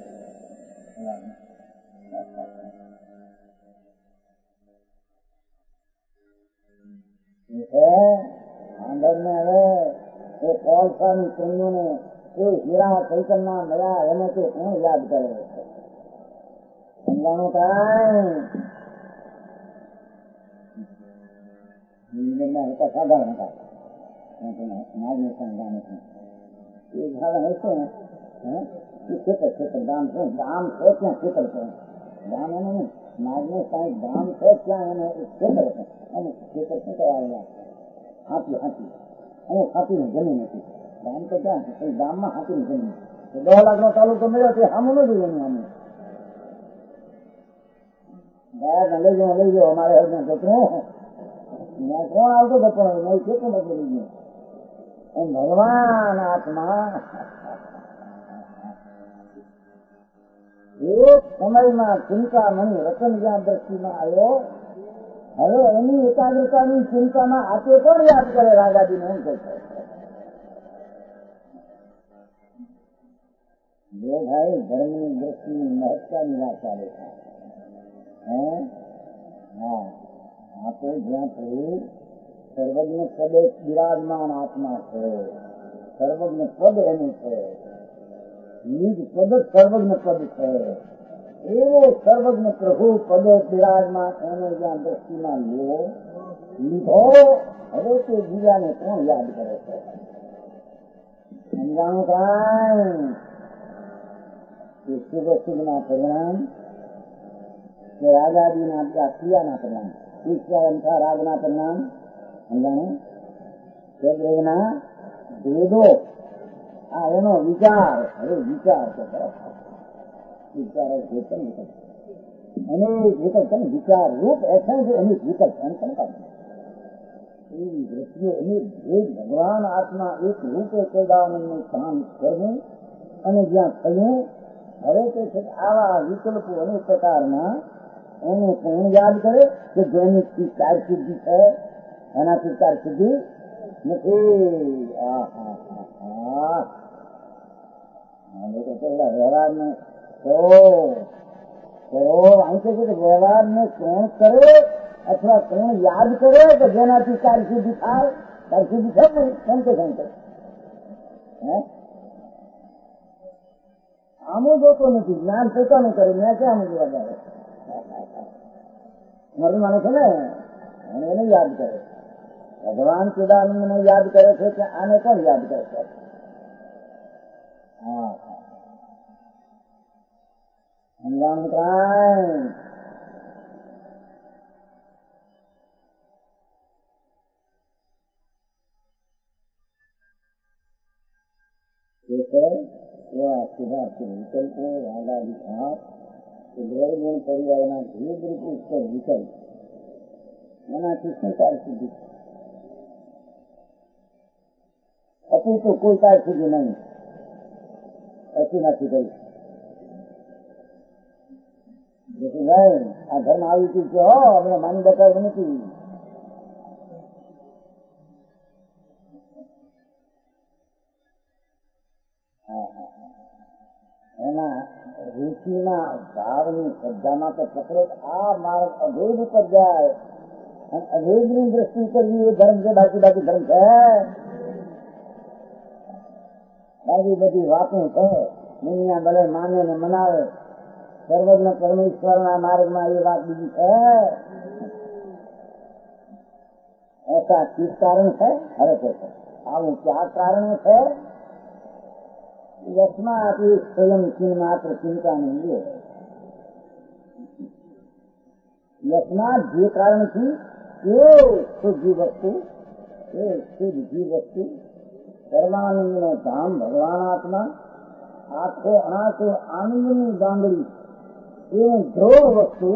આંધર ને હવે એ કોલસાની પ્રેમીઓને એ હીરા ચૈતનના મળ્યા એને તે શું યાદ કરે સમજાણું કાંઈ હતા સાધારણ હતા એ ઝાડ હશે ને એ ખેતર ખેતર ગામ છે ગામ છે ત્યાં ખેતર છે ગામ એને નહીં માગને કઈ ગામ છે ત્યાં એને એક ખેતર છે અને ખેતર શું કહેવાય હાથી હાથી અને હાથીની જમીન હતી. ગામ તો ક્યાં છે પણ ગામમાં હાથીની જમીન દસ લાખ નો તાલુકો મળ્યો તે સામું ન જોયું સામે ગયા લઈ ગયો લઈ ગયો અમારે હજુ જતું ત્યાં કોણ આવતો જતો નહીં કેટલું બધું લઈ ગયું એમ ભગવાન આત્મા એક સમયમાં ચિંતામણી રતન જ્યાં દ્રષ્ટિમાં આવ્યો. હવે એની એકાગ્રતાની ચિંતામાં આપે કોણ યાદ કરે રાજાજીને એમ કહે છે. જે ભાઈ ધર્મની દ્રષ્ટિની મહત્તાની વાત ચાલે છે. હા આપે જ્યાં થયું સર્વજ્ઞ પદે બિરાજમાન આત્મા છે. સર્વજ્ઞ પદ એનું છે. નિજ પદ સર્વજ્ઞ પદ છે. એવો સર્વજ્ઞ પ્રભુ પદે બિરાજમાન એને જ્યાં દ્રષ્ટિમાં લેવો લીધો. હવે તે બીજાને કોણ યાદ કરે છે? સમજાણું કાંઈ શુભ શુભના પરિણામ કે રાજાજીના ક્રિયાના પરિણામ ઈશ્વર રાજના પરિણામ સમજાણું ના ભેદો આ એનો વિચાર. હવે વિચાર વિચાર ચેતન અનેક વિકલ્પ વિચાર રૂપ એસેન્સ અનેક વિકલ્પ એમ એવી દ્રષ્ટિએ અનેક ભેદ ભગવાન આત્મા એક રૂપે કેદાવનનું કામ કરવું અને જ્યાં થયું હવે તે છે આવા વિકલ્પો અનેક પ્રકારના એને કોણ યાદ કરે કે જેની ચાર સિદ્ધિ છે એનાથી ચાર સિદ્ધિ નથી. લોકો પેલા વ્યવહાર ને અહીં કે વ્યવહાર ને કોણ કરે અથવા કોણ યાદ કરે કે જેનાથી ચાર સિદ્ધિ થાય? ચાર સિદ્ધિ છે ને કેમ કે કેમ કરે આમું જોતો નથી. જ્ઞાન પોતાનું કરે મેં ક્યાં આમ જોવા જાય મારું માને છે ને અને એને યાદ કરે. ભગવાન ચિદાનંદને યાદ કરે છે કે આને કોણ યાદ કરે છે? હા સમજાણું કાંઈ એવા સુધાર્થી વિકલ્પો રાગાદી ભાવ દ્રવ ગુણ પરિવારના ભેદ રૂપ ઉપર વિકલ્પ એનાથી શું કાર સુધી અતિ તો કોઈ કાર સુધી નહીં. અતિ નથી કરી ભાઈ આ ઘરમાં આવી ચીજ છે હો આપણે માની બતાવ્યું નથી. એના રુચિના ભાવની શ્રદ્ધામાં તો પકડે આ માર્ગ અભેદ ઉપર જાય અને અભેદની દ્રષ્ટિ કરવી એ ધર્મ છે. બાકી બાકી ધર્મ છે બાકી બધી વાતો છે. દુનિયા ભલે માને ને મનાવે સર્વજ્ઞ પરમેશ્વરના માર્ગમાં એ વાત બીજી છે. ऐसा किस कारण है? अरे कैसे આવું ક્યાં કારણ છે? યસ્માત સ્વયં ચિન્હ માત્ર ચિંતા નહીં. યસ્માત જે કારણથી એ શુદ્ધ વસ્તુ એ શુદ્ધ જીવ વસ્તુ સર્વાનંદ નો ધામ ભગવાન આત્મા આખો અનાથો આનંદની ગાંગડી એ ધ્રોવ વસ્તુ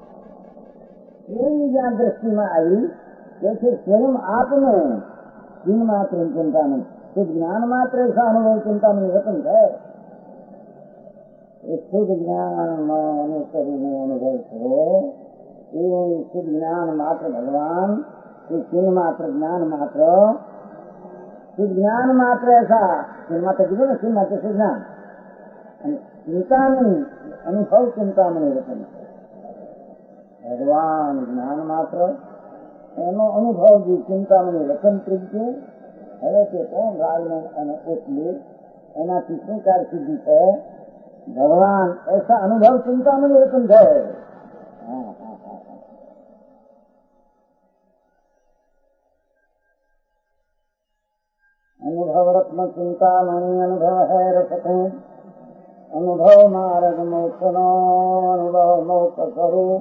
એની જ્યાં દ્રષ્ટિમાં આવી તેથી સ્વયં આપને ચિન્હ માત્ર ચિંતા નહીં શુદ્ધ જ્ઞાન માત્ર એસા અનુભવ ચિંતામણી રતન છે. એ શુદ્ધ જ્ઞાનમાં અનુસરીનો અનુભવ થયો એવું શુદ્ધ જ્ઞાન માત્ર ભગવાન એ ચિન્હ માત્ર જ્ઞાન માત્ર શુદ્ધ જ્ઞાન માત્ર એસા ચિન્હ માત્ર કીધું ને ચિન્હ માત્ર શુદ્ધ જ્ઞાન અને ચિંતામણી અનુભવ ચિંતામણી રતન ભગવાન જ્ઞાન માત્ર એનો અનુભવ જે ચિંતામણી રતન ત્રિજ્યું. હવે તે કોણ રાજન અને એટલે એનાથી શું કાર સિદ્ધિ છે? ભગવાન એસા અનુભવ ચિંતામણી રતન છે. અનુભવ રત્ન ચિંતામણી અનુભવ હૈ રસતું અનુભવ માર્ગ મોક્ષનો અનુભવ મોક્ષ સ્વરૂપ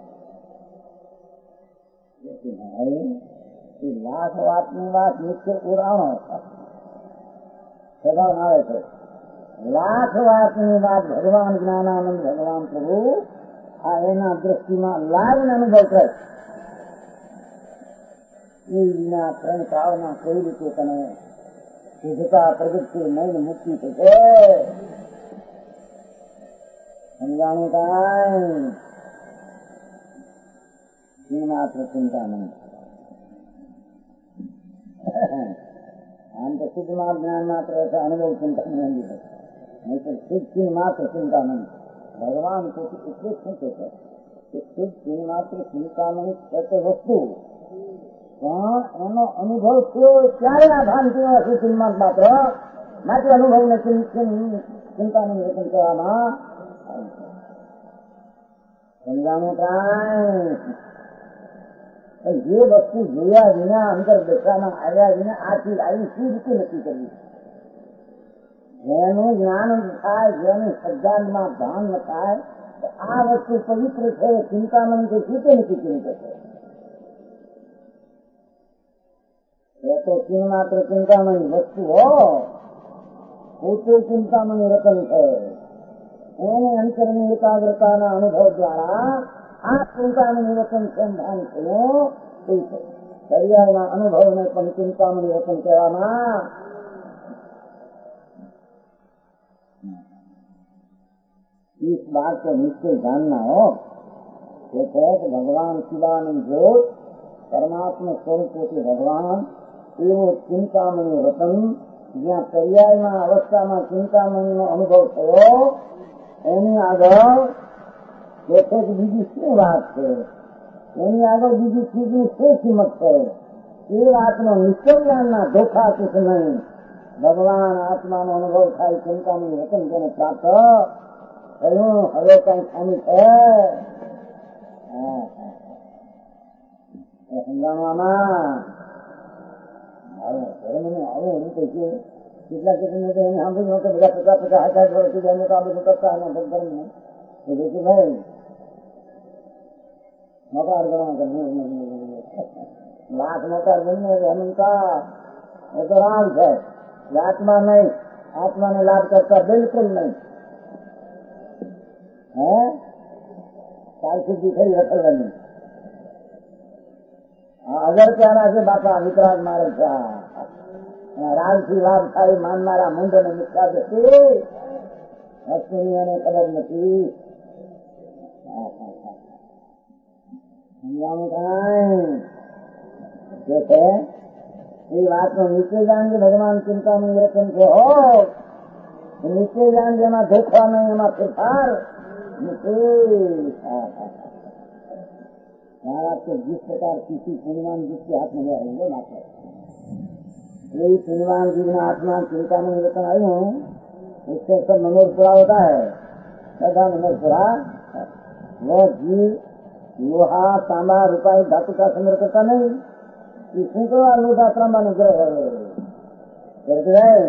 લાખ વાતની વાત નીચે ઉડાણો સદા આવે છે. લાખ વાતની વાત ભગવાન જ્ઞાનાનંદ ભગવાન પ્રભુ આ એના દ્રષ્ટિમાં લાગને અનુભવ કરે. એ વિના ત્રણ કાળના કઈ રીતે તને શુદ્ધતા પ્રગતિ નહીં મુક્તિ થશે સમજાણું કાંઈ માત્ર ચિંતા નહીં. આમ તો શુદ્ધ માત્ર જ્ઞાન માત્ર અનુભવ ચિંતા નહીં નહીં તો શુદ્ધ ચિહ્ન માત્ર ચિંતા નહીં. ભગવાન તો એટલે શું છે કે શુદ્ધ ચિહ્ન માત્ર ચિંતા નહીં તો વસ્તુ પણ એનો અનુભવ થયો ત્યારે આ ભાન થયો છે ચિહ્ન માત્ર માટે અનુભવને ચિંતાનું રચન કરવામાં સમજાણું કાંઈ જે વસ્તુ જોયા વિના અંદર બેઠામાં આવ્યા વિના આ ચીજ આવી શું રીતે નક્કી કરવી. જેનું જ્ઞાન થાય જેનું સજ્જાનમાં ભાન ન થાય તો આ વસ્તુ પવિત્ર છે ચિંતામણ કે રીતે નક્કી કરી શકે. એ તો ચિહ્ન માત્ર ચિંતામણી વસ્તુ હો પોતે ચિંતામણી રતન છે. એને અંતરની એકાગ્રતાના અનુભવ દ્વારા આ ચિંતામણી રતન સંધાન થયું એ છે. પર્યાયના અનુભવને પણ ચિંતામણી રતન કહેવામાં इस बात को निश्चय जानना हो ये है कि भगवान शिवानंद ज्योत परमात्मा स्वरूप के भगवान एवं चिंतामणि रतन જ્યાં પર્યાયમાં અવસ્થામાં ચિંતામણીનો અનુભવ થયો એની આગળ કે બીજી શું વાત છે, એની આગળ બીજી ચીજની શું કિંમત છે એ વાતનો નિશ્ચય જ્ઞાનના ધોખા કુછ નહીં. ભગવાન આત્માનો અનુભવ થાય ચિંતામણી રતન તેને પ્રાપ્ત થયું. હવે કઈ ખામી છે સમજાવવામાં મને આવું હું કહું છું. કેટલા કેટલી એને સાંભળ્યું કે બધા પચાસ પચાસ હજાર વર્ષથી જાય તો આ બધું કરતા એના ભગવાન ભાઈ મોકાર ગણવા લાખ મોકાર બનને હનુમકા એ તો રામ છે. આત્મા નહીં, આત્માને લાભ કરતા બિલકુલ નહીં. હે કાલ સુધી ખરી રખડવાની અગર પ્યારા છે બાપા વિતરાગ મારે છે. રામથી લાભ થાય માનનારા મુંડને મિથ્યા દૃષ્ટિ વસ્તુની એને ખબર નથી. સમજાવું કઈ છે એ વાતનો નિશ્ચય જાણ કે ભગવાન ચિંતામણી રતન છે હો નિશ્ચય જાણ જેમાં ધોખા નહીં એમાં ફેરફાર आपको जिस प्रकार किसी पुण्यवान जी के हाथ में रहेंगे मात्र यही पुण्यवान जी ने आत्मा चिंता में रतन आई हूँ उससे सब मनोज पूरा होता है. सदा मनोज पूरा वो जीव लोहा तांबा रूपाई धातु का संग्रह करता नहीं. इसमें तो लोटा तांबा ने ग्रह करते रहे.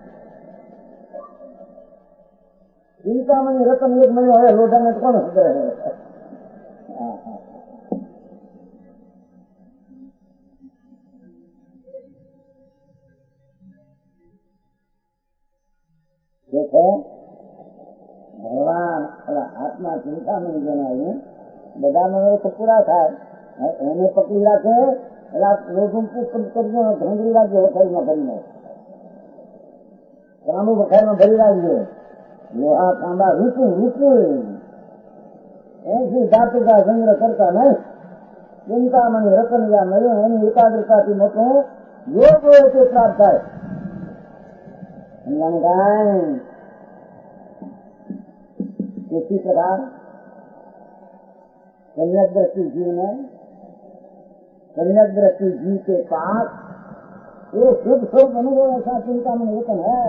चिंता में रतन एक महीने हो लोटा में तो कौन संग्रह है. ભગવાન આત્મા ચિંતામણી જણાવ્યું બધા મનો તો પૂરા થાય એને પકડી રાખે એટલે કરજો ઢંગરી રાખજો વખાઈમાં ભરીને ત્રાંબુ વખાઈમાં ભરી રાખજો. લોહા તાંબા રૂપું રૂપું એથી ધાતુ કા સંગ્રહ કરતા નહીં. ચિંતામણી રતન જ્યાં મળ્યું એની એકાગ્રતાથી મોટું યોગ હોય તે પ્રાપ્ત થાય. इसी प्रकार सम्यक दृष्टि जीव में सम्यक दृष्टि जीव के पास ये शुद्ध शुद्ध अनुभव ऐसा चिंता में रतन है.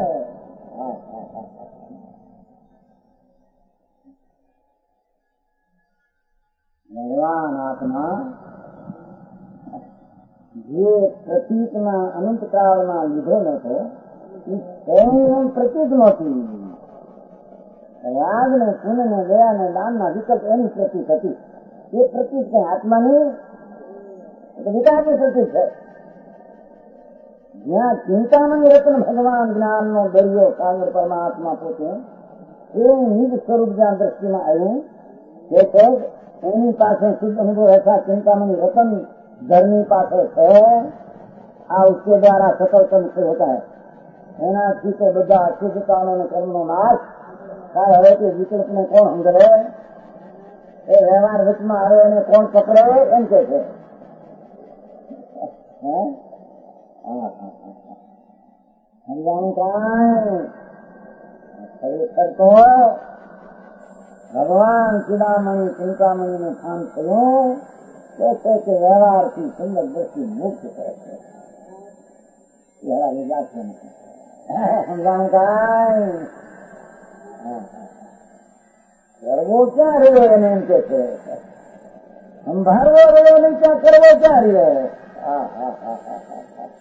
भगवान आत्मा જે પ્રતીકના અનંતકાળમાં લીધો નતો એ પ્રતીક નહોતી. રાગ ને પુણ્ય ને દયા ને દાન ના વિકલ્પ એની પ્રતીક હતી. એ પ્રતીક છે આત્માની વિકાસની પ્રતીક છે. જ્યાં ચિંતામણી રત્ન ભગવાન જ્ઞાન નો દરિયો સાગર પરમાત્મા પોતે એ નિજ સ્વરૂપ જ્યાં દ્રષ્ટિમાં આવ્યું તે છે એની પાસે શુદ્ધ અનુભવ ऐसा ચિંતામણી રતન ઘરની પાસે છે. આ उसके द्वारा सकल कर्म से होता है. એનાથી તો બધા અશુદ્ધતાનો અને કર્મનો નાશ થાય. હવે તે વિકલ્પ ને કોણ સમજે? એ વ્યવહાર વચમાં આવે એને કોણ પકડે એમ કે છે. સમજાણું કાંઈ ખરેખર તો ભગવાન ચિડામણી ચિંતામણી નું સ્થાન થયું તે છે કે વ્યવહારથી સુંદર દ્રષ્ટિ મુક્ત કરે છે. સમજાણું કાંઈ કરવો ક્યાં રહ્યો એને એમ કે છે. સંભાળવો રહ્યો નહીં ક્યાં કરવો ક્યાં રહ્યો. હા હા હા હા હા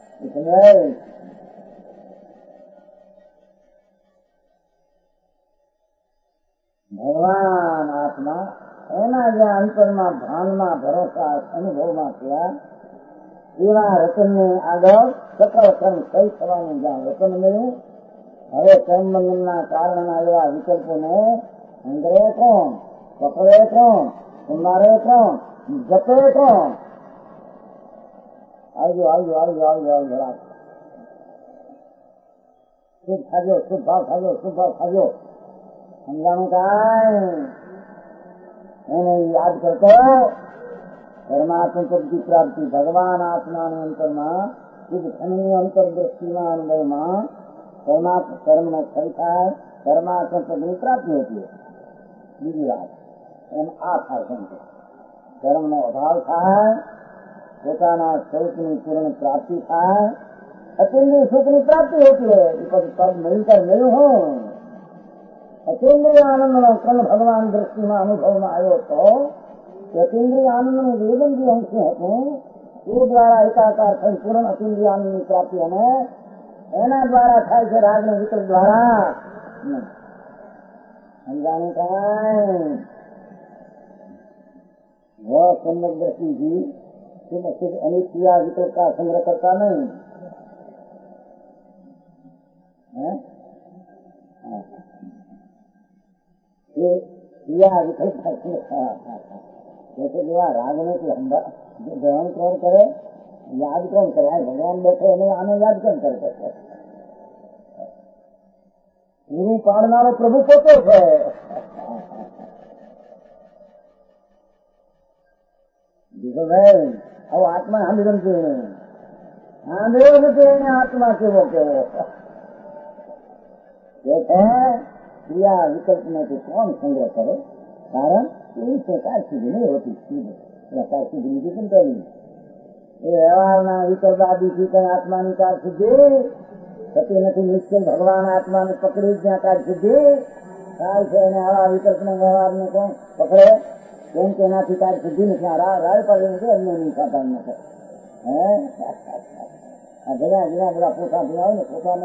ભગવાન આત્મા એના જ્યાં અંતરમાં ભાનમાં ભરોસા અનુભવમાં થયા એવા રતનને આગળ સકળ કર્મ કઈ થવાનું જ્યાં રતન મળ્યું. હવે કર્મબંધનના કારણના એવા વિકલ્પોને અંદરે કોણ, પકડે કોણ, સંભાળે કોણ, જપે કોણ. આવજો આવજો આવજો આવજો આવજો રાત શુભ ખાજો શુભ ભાવ ખાજો શુભ ભાવ ખાજો. સમજાણું કાંઈ એને યાદ કરતો પરમાત્મા પદની પ્રાપ્તિ ભગવાન આત્માના અંતરમાં ખનની અંતરદ્રષ્ટિના અનુભવમાં પરમાત્મા કર્મનો ક્ષય થાય પરમાત્મા પદની પ્રાપ્તિ હતી. બીજી વાત એમ આ થાય સમજો કર્મનો અભાવ થાય પોતાના સ્વરૂપની પૂર્ણ પ્રાપ્તિ થાય અતિન્દ્રિય સુખની પ્રાપ્તિ હોતી હોય એ પદ પદ મિલકર મળ્યું હું અતિન્દ્રિય આનંદનો કલ ભગવાન દ્રષ્ટિમાં અનુભવમાં આવ્યો તો અતિન્દ્રિય આનંદનું વેદન જે અંશ હતું એ દ્વારા એકાકાર થઈ પૂર્ણ અતિન્દ્રિય આનંદની પ્રાપ્તિ અને એના દ્વારા થાય છે રાગનો વિકલ્પ દ્વારા. સમજાણું કાંઈ वो सम्यक दृष्टि भी सिर्फ अनेक क्रिया विकल्प का संग्रह करता नहीं है. ये क्रिया विकल्प का संग्रह जैसे जो राग में कि हम ग्रहण कौन करे याद कौन करे भगवान बैठे नहीं आने याद कौन करते गुरु पाड़नारो प्रभु पोते है. देखो भाई अब आत्मा हम जमते हैं आत्मा के वो के वो कहते हैं क्रिया विकल्प में तो कौन संग्रह करे कारण ये प्रकार सिद्धि नहीं होती प्रकार सिद्धि की चिंता नहीं ये व्यवहार विकल्प आदि की कहीं आत्मा की कार सिद्धि सती नहीं निश्चय भगवान आत्मा ने पकड़ी ज्ञा कार सिद्धि काल से हवा विकल्प ने व्यवहार में कौन पकड़े કેમ કે એનાથી કાંઈ સિદ્ધિ નથી. રાય પડે છે અન્ય નહીં થતા નથી. હે જરા જરા બધા પોતા ભણાવે ને પોતાને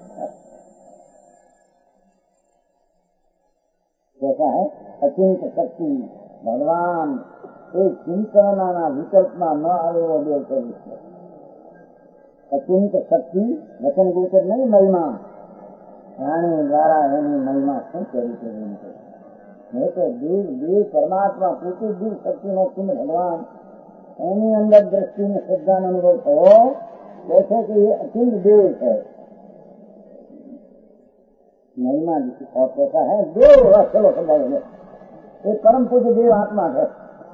कैसा है अचिंत शक्ति भगवान एक चिंतनाना विकल्पમાં ન આવે એવો દેવ કર્યું છે. અચિંત શક્તિ વચન ગોચર નહીં મહિમા રાણી દ્વારા એની મહિમા શું કરી છે नहीं तो देव देव परमात्मा पूछे दिल शक्ति में चिन्ह भगवान एनी अंदर दृष्टि में श्रद्धा अनुभव हो जैसे कि ये अचिंत देव है महिमा और कैसा है देव. चलो समझाइए ये परम पूज्य देव आत्मा है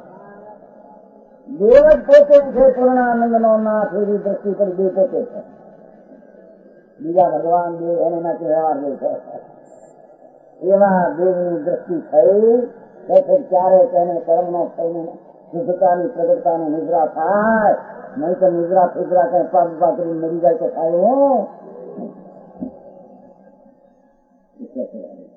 देव पोते છે પૂર્ણાનંદ નો નાથ એવી દ્રષ્ટિ પર દેવ પોતે છે. બીજા ભગવાન દેવ એને ના વ્યવહાર દેવ છે એવા દેવની દ્રષ્ટિ થઈ તેથી ક્યારે તેને કર્મનો થઈને શુદ્ધતાની પ્રગટતાની નિદ્રા થાય નહીં તો નિદ્રા ફિદ્રા કઈ પાપ ઉભા કરી મરી જાય તો થાય.